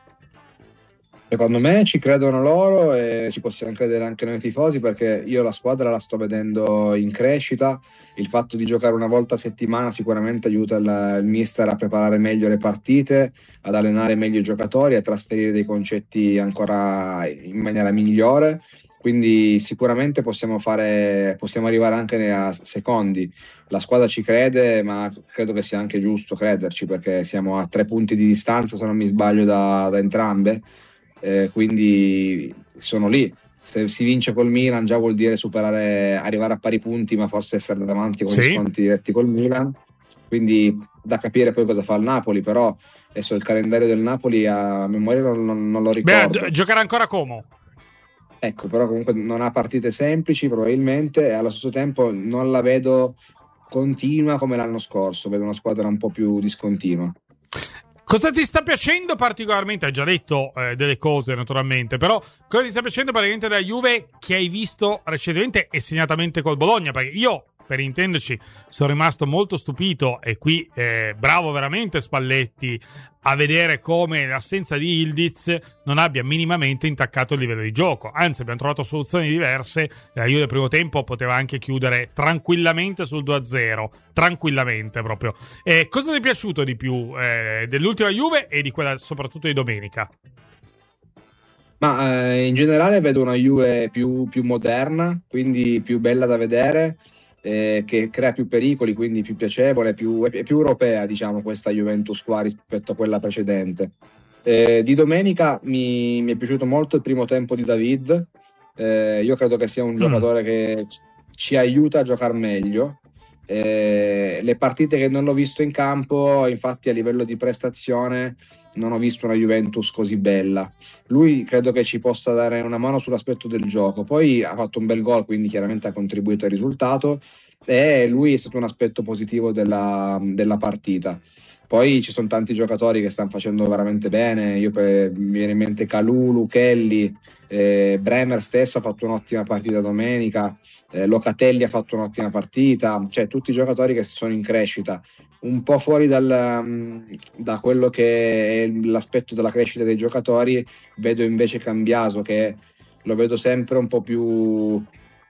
Secondo me ci credono loro e ci possiamo credere anche noi tifosi, perché io la squadra la sto vedendo in crescita. Il fatto di giocare una volta a settimana sicuramente aiuta il, il mister a preparare meglio le partite, ad allenare meglio i giocatori, a trasferire dei concetti ancora in maniera migliore. Quindi sicuramente possiamo fare, possiamo arrivare anche a secondi. La squadra ci crede, ma credo che sia anche giusto crederci, perché siamo a tre punti di distanza, se non mi sbaglio, da, da entrambe. Eh, quindi sono lì. Se si vince col Milan già vuol dire superare, arrivare a pari punti, ma forse essere davanti con sì. gli sconti diretti col Milan. Quindi da capire poi cosa fa il Napoli, però adesso il calendario del Napoli a memoria non, non, non lo ricordo. Beh, giocherà ancora Como. Ecco, però comunque non ha partite semplici probabilmente, e allo stesso tempo non la vedo continua come l'anno scorso, vedo una squadra un po' più discontinua. Cosa ti sta piacendo particolarmente? Hai già detto eh, delle cose naturalmente, però cosa ti sta piacendo praticamente della Juve che hai visto recentemente e segnatamente col Bologna? Perché io, per intenderci, sono rimasto molto stupito e qui eh, bravo veramente Spalletti a vedere come l'assenza di Ildiz non abbia minimamente intaccato il livello di gioco. Anzi, abbiamo trovato soluzioni diverse. La Juve del primo tempo poteva anche chiudere tranquillamente sul due a zero, tranquillamente proprio. Eh, cosa ti è piaciuto di più eh, dell'ultima Juve e di quella soprattutto di domenica? Ma eh, in generale vedo una Juve più, più moderna, quindi più bella da vedere, eh, che crea più pericoli, quindi più piacevole, più, è più europea, diciamo, questa Juventus qua rispetto a quella precedente. Eh, di domenica mi, mi è piaciuto molto il primo tempo di David. Eh, io credo che sia un mm. giocatore che ci aiuta a giocare meglio. Eh, le partite che non l'ho visto in campo, infatti, a livello di prestazione non ho visto una Juventus così bella. Lui credo che ci possa dare una mano sull'aspetto del gioco. Poi ha fatto un bel gol, quindi chiaramente ha contribuito al risultato, e lui è stato un aspetto positivo della, della partita. Poi ci sono tanti giocatori che stanno facendo veramente bene. Io per, mi viene in mente Kalulu, Kelly, eh, Bremer stesso ha fatto un'ottima partita domenica, eh, Locatelli ha fatto un'ottima partita, cioè tutti i giocatori che sono in crescita. Un po' fuori dal, da quello che è l'aspetto della crescita dei giocatori, vedo invece Cambiaso che lo vedo sempre un po' più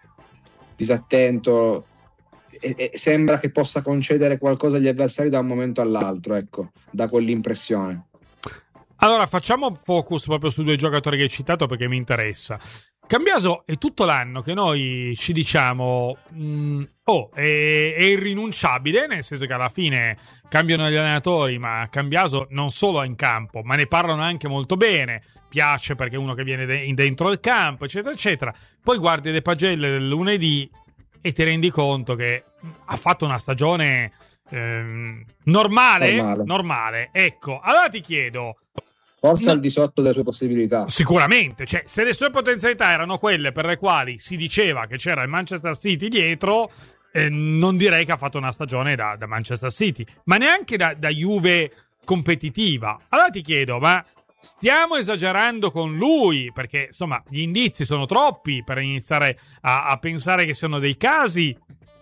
disattento e, e sembra che possa concedere qualcosa agli avversari da un momento all'altro, ecco, da quell'impressione. Allora facciamo focus proprio su due giocatori che hai citato perché mi interessa. Cambiaso è tutto l'anno che noi ci diciamo mh, oh, è, è irrinunciabile, nel senso che alla fine cambiano gli allenatori, ma Cambiaso non solo è in campo, ma ne parlano anche molto bene, piace perché è uno che viene de- dentro il campo, eccetera, eccetera. Poi guardi le pagelle del lunedì e ti rendi conto che ha fatto una stagione ehm, normale, normale, normale. Ecco, allora ti chiedo... Forse no, al di sotto delle sue possibilità. Sicuramente, cioè, se le sue potenzialità erano quelle per le quali si diceva che c'era il Manchester City dietro, eh, non direi che ha fatto una stagione da, da Manchester City, ma neanche da, da Juve competitiva. Allora ti chiedo, ma stiamo esagerando con lui? Perché, insomma, gli indizi sono troppi per iniziare a, a pensare che siano dei casi,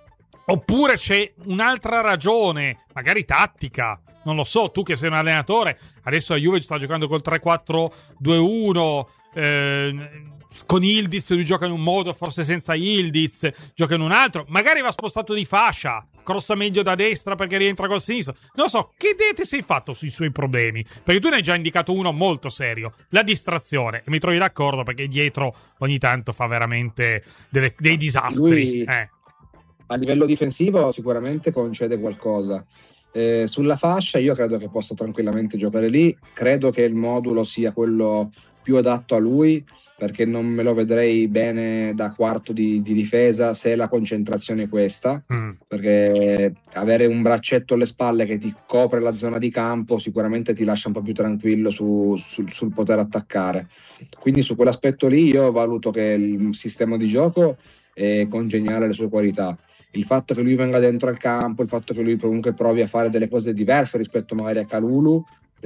oppure c'è un'altra ragione, magari tattica. Non lo so, tu che sei un allenatore, adesso la Juve sta giocando col tre quattro due uno, eh, con Yildiz lui gioca in un modo, forse senza Yildiz gioca in un altro, magari va spostato di fascia, crossa meglio da destra perché rientra col sinistro. Non lo so, che idee ti sei fatto sui suoi problemi? Perché tu ne hai già indicato uno molto serio, la distrazione, e mi trovi d'accordo perché dietro ogni tanto fa veramente delle, dei disastri. Lui, eh. a livello difensivo sicuramente concede qualcosa. Eh, sulla fascia io credo che possa tranquillamente giocare lì, credo che il modulo sia quello più adatto a lui, perché non me lo vedrei bene da quarto di, di difesa se la concentrazione è questa, mm. perché avere un braccetto alle spalle che ti copre la zona di campo sicuramente ti lascia un po' più tranquillo su, sul, sul poter attaccare, quindi su quell'aspetto lì io valuto che il sistema di gioco è congeniale alle sue qualità. Il fatto che lui venga dentro al campo, il fatto che lui comunque provi a fare delle cose diverse rispetto magari a Kalulu,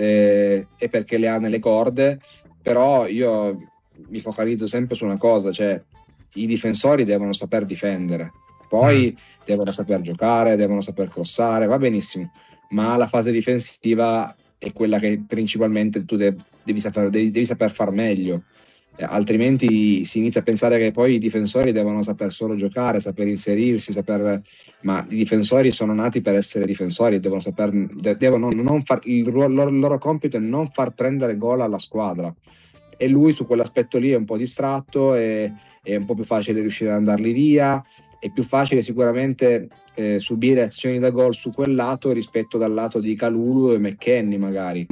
eh, è perché le ha nelle corde, però io mi focalizzo sempre su una cosa, cioè i difensori devono saper difendere, poi mm. devono saper giocare, devono saper crossare, va benissimo, ma la fase difensiva è quella che principalmente tu de- devi, saper, devi, devi saper far meglio. Altrimenti si inizia a pensare che poi i difensori devono saper solo giocare, saper inserirsi, saper... ma i difensori sono nati per essere difensori, devono saper, devono non far, il loro, il loro compito è non far prendere gol alla squadra, e lui su quell'aspetto lì è un po' distratto, e è un po' più facile riuscire ad andarli via, è più facile sicuramente eh, subire azioni da gol su quel lato rispetto dal lato di Kalulu e McKennie magari,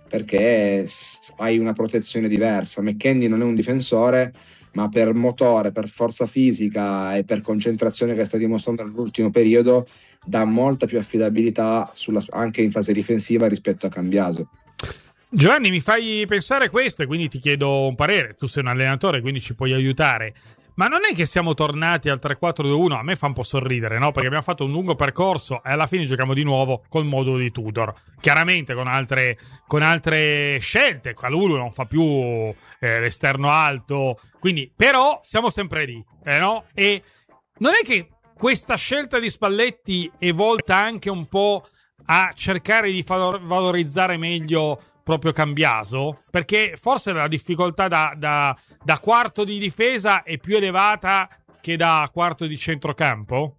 perché hai una protezione diversa. McKennie non è un difensore, ma per motore, per forza fisica e per concentrazione che sta dimostrando nell'ultimo periodo dà molta più affidabilità sulla, anche in fase difensiva rispetto a Cambiaso. Giovanni, mi fai pensare questo e quindi ti chiedo un parere. Tu sei un allenatore, quindi ci puoi aiutare. Ma non è che siamo tornati al tre quattro due uno? A me fa un po' sorridere, no? Perché abbiamo fatto un lungo percorso e alla fine giochiamo di nuovo col modulo di Tudor. Chiaramente con altre, con altre scelte. Kalulu non fa più eh, l'esterno alto. Quindi, però, siamo sempre lì, eh, no? E non è che questa scelta di Spalletti è volta anche un po' a cercare di valorizzare meglio proprio Cambiaso, perché forse la difficoltà da, da, da quarto di difesa è più elevata che da quarto di centrocampo?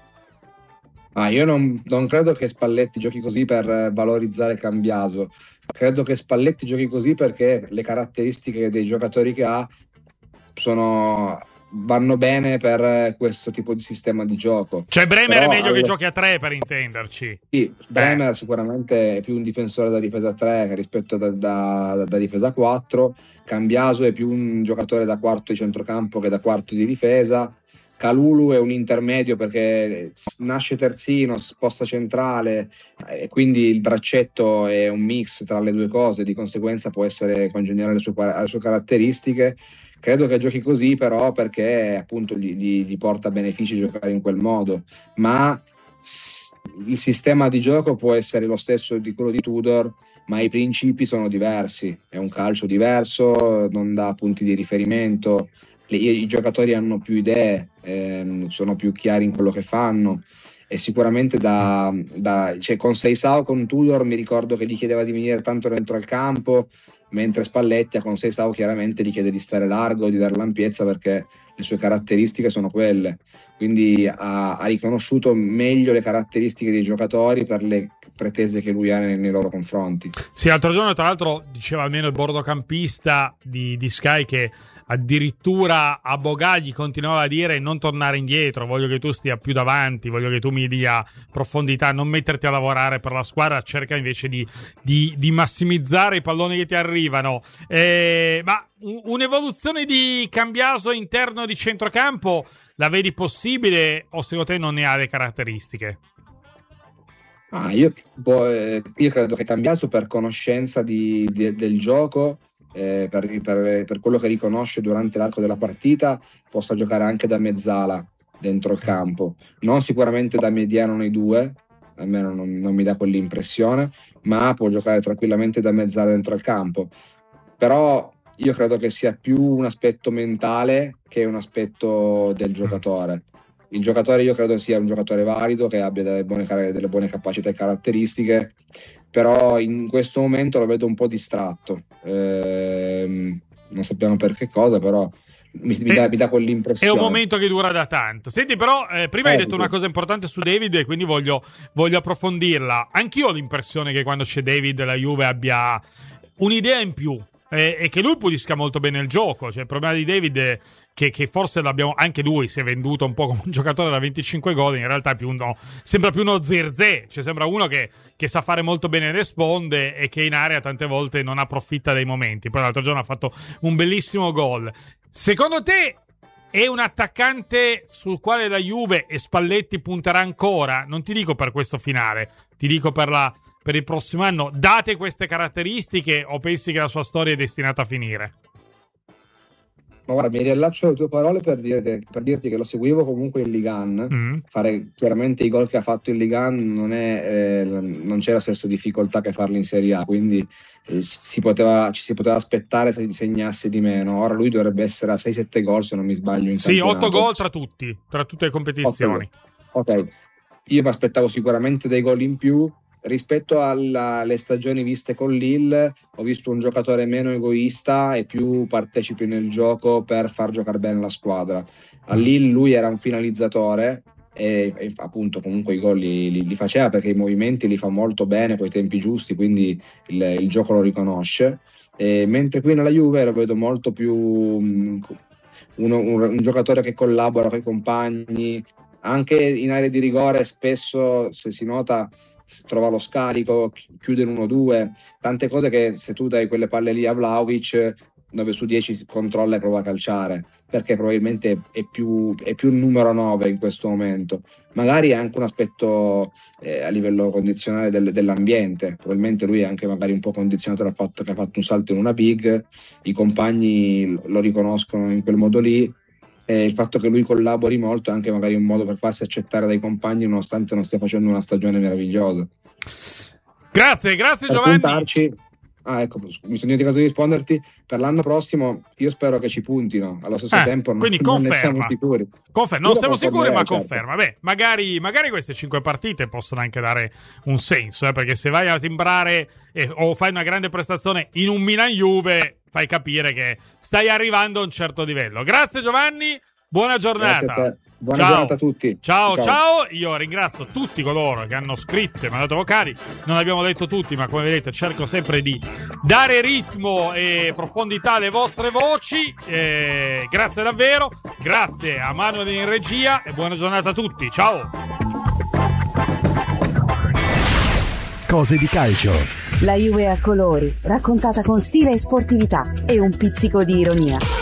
Ah, io non, non credo che Spalletti giochi così per valorizzare Cambiaso, credo che Spalletti giochi così perché le caratteristiche dei giocatori che ha sono... vanno bene per questo tipo di sistema di gioco. Cioè Bremer Però, è meglio allora, che giochi a tre, per intenderci. Sì, Bremer eh. sicuramente è più un difensore da difesa tre rispetto da, da, da difesa quattro. Cambiaso è più un giocatore da quarto di centrocampo che da quarto di difesa. Kalulu è un intermedio perché nasce terzino, sposta centrale, e quindi il braccetto è un mix tra le due cose, di conseguenza può essere congeniale alle sue, alle sue caratteristiche. Credo che giochi così però perché appunto gli, gli, gli porta benefici giocare in quel modo, ma il sistema di gioco può essere lo stesso di quello di Tudor, ma i principi sono diversi, è un calcio diverso, non dà punti di riferimento, le, i giocatori hanno più idee, ehm, sono più chiari in quello che fanno, e sicuramente da, da cioè con Seisao, con Tudor mi ricordo che gli chiedeva di venire tanto dentro al campo, mentre Spalletti con Seisao chiaramente gli chiede di stare largo, di dare l'ampiezza, perché le sue caratteristiche sono quelle. Quindi ha, ha riconosciuto meglio le caratteristiche dei giocatori per le pretese che lui ha nei, nei loro confronti. Sì, l'altro giorno tra l'altro diceva almeno il bordocampista di, di Sky che addirittura a Bogà gli continuava a dire non tornare indietro, voglio che tu stia più davanti, voglio che tu mi dia profondità, non metterti a lavorare per la squadra, cerca invece di, di, di massimizzare i palloni che ti arrivano. Eh, ma un'evoluzione di Cambiaso interno di centrocampo la vedi possibile o secondo te non ne ha le caratteristiche? Ah, io, boh, eh, io credo che Cambiaso, per conoscenza di, di, del gioco, eh, per, per, per quello che riconosce durante l'arco della partita, possa giocare anche da mezzala dentro il campo, non sicuramente da mediano nei due, almeno non, non mi dà quell'impressione, ma può giocare tranquillamente da mezzala dentro il campo. Però io credo che sia più un aspetto mentale che un aspetto del giocatore. Il giocatore io credo sia un giocatore valido, che abbia delle buone, delle buone capacità e caratteristiche, però in questo momento lo vedo un po' distratto. Ehm, non sappiamo per che cosa, però mi, mi, dà, mi dà quell'impressione. È un momento che dura da tanto. Senti, però, eh, prima eh, hai detto sì. una cosa importante su David e quindi voglio, voglio approfondirla. Anch'io ho l'impressione che quando c'è David la Juve abbia un'idea in più e, e che lui pulisca molto bene il gioco. Cioè, il problema di David è Che, che forse l'abbiamo, anche lui si è venduto un po' come un giocatore da venticinque gol, in realtà è più uno, sembra più uno Zirze, cioè sembra uno che, che sa fare molto bene le sponde e che in area tante volte non approfitta dei momenti. Poi l'altro giorno ha fatto un bellissimo gol. Secondo te è un attaccante sul quale la Juve e Spalletti punterà ancora? Non ti dico per questo finale, ti dico per, la, per il prossimo anno, date queste caratteristiche, o pensi che la sua storia è destinata a finire? Ma guarda, mi riallaccio alle tue parole per, dire, per dirti che lo seguivo comunque in Ligue uno. Mm. Fare chiaramente i gol che ha fatto in Ligue uno non, è, eh, non c'è la stessa difficoltà che farli in Serie A, quindi eh, si poteva, ci si poteva aspettare se segnasse di meno. Ora lui dovrebbe essere a sei sette gol, se non mi sbaglio, in sì, campionato. otto gol tra tutti, tra tutte le competizioni. Ok, okay. Io mi aspettavo sicuramente dei gol in più. Rispetto alla, alle stagioni viste con Lille, ho visto un giocatore meno egoista e più partecipe nel gioco per far giocare bene la squadra. A Lille lui era un finalizzatore e, e appunto comunque i gol li, li, li faceva, perché i movimenti li fa molto bene coi tempi giusti, quindi il, il gioco lo riconosce. E mentre qui nella Juve lo vedo molto più um, uno, un, un giocatore che collabora con i compagni, anche in area di rigore spesso, se si nota, trova lo scarico, chiude in uno due, tante cose che se tu dai quelle palle lì a Vlahovic nove su dieci controlla e prova a calciare, perché probabilmente è più, è più numero nove in questo momento. Magari è anche un aspetto eh, a livello condizionale del, dell'ambiente, probabilmente lui è anche magari un po' condizionato dal fatto che ha fatto un salto in una big, i compagni lo riconoscono in quel modo lì. E il fatto che lui collabori molto è anche magari un modo per farsi accettare dai compagni, nonostante non stia facendo una stagione meravigliosa. Grazie, grazie per Giovanni. Puntarci, ah, ecco, mi sono dimenticato di risponderti. Per l'anno prossimo io spero che ci puntino, allo stesso eh, tempo non, quindi non conferma. ne siamo sicuri. Conferma. Non siamo sicuri, ma certo. conferma. Beh, magari, magari queste cinque partite possono anche dare un senso, eh, perché se vai a timbrare eh, o fai una grande prestazione in un Milan-Juve, fai capire che stai arrivando a un certo livello. Grazie Giovanni, buona giornata. Buona ciao. giornata a tutti. Ciao, ciao, ciao. Io ringrazio tutti coloro che hanno scritto e mandato vocali. Non abbiamo detto tutti, ma come vedete cerco sempre di dare ritmo e profondità alle vostre voci. Eh, grazie davvero. Grazie a Manuel in regia e buona giornata a tutti. Ciao. Cose di calcio. La Juve a colori, raccontata con stile e sportività e un pizzico di ironia.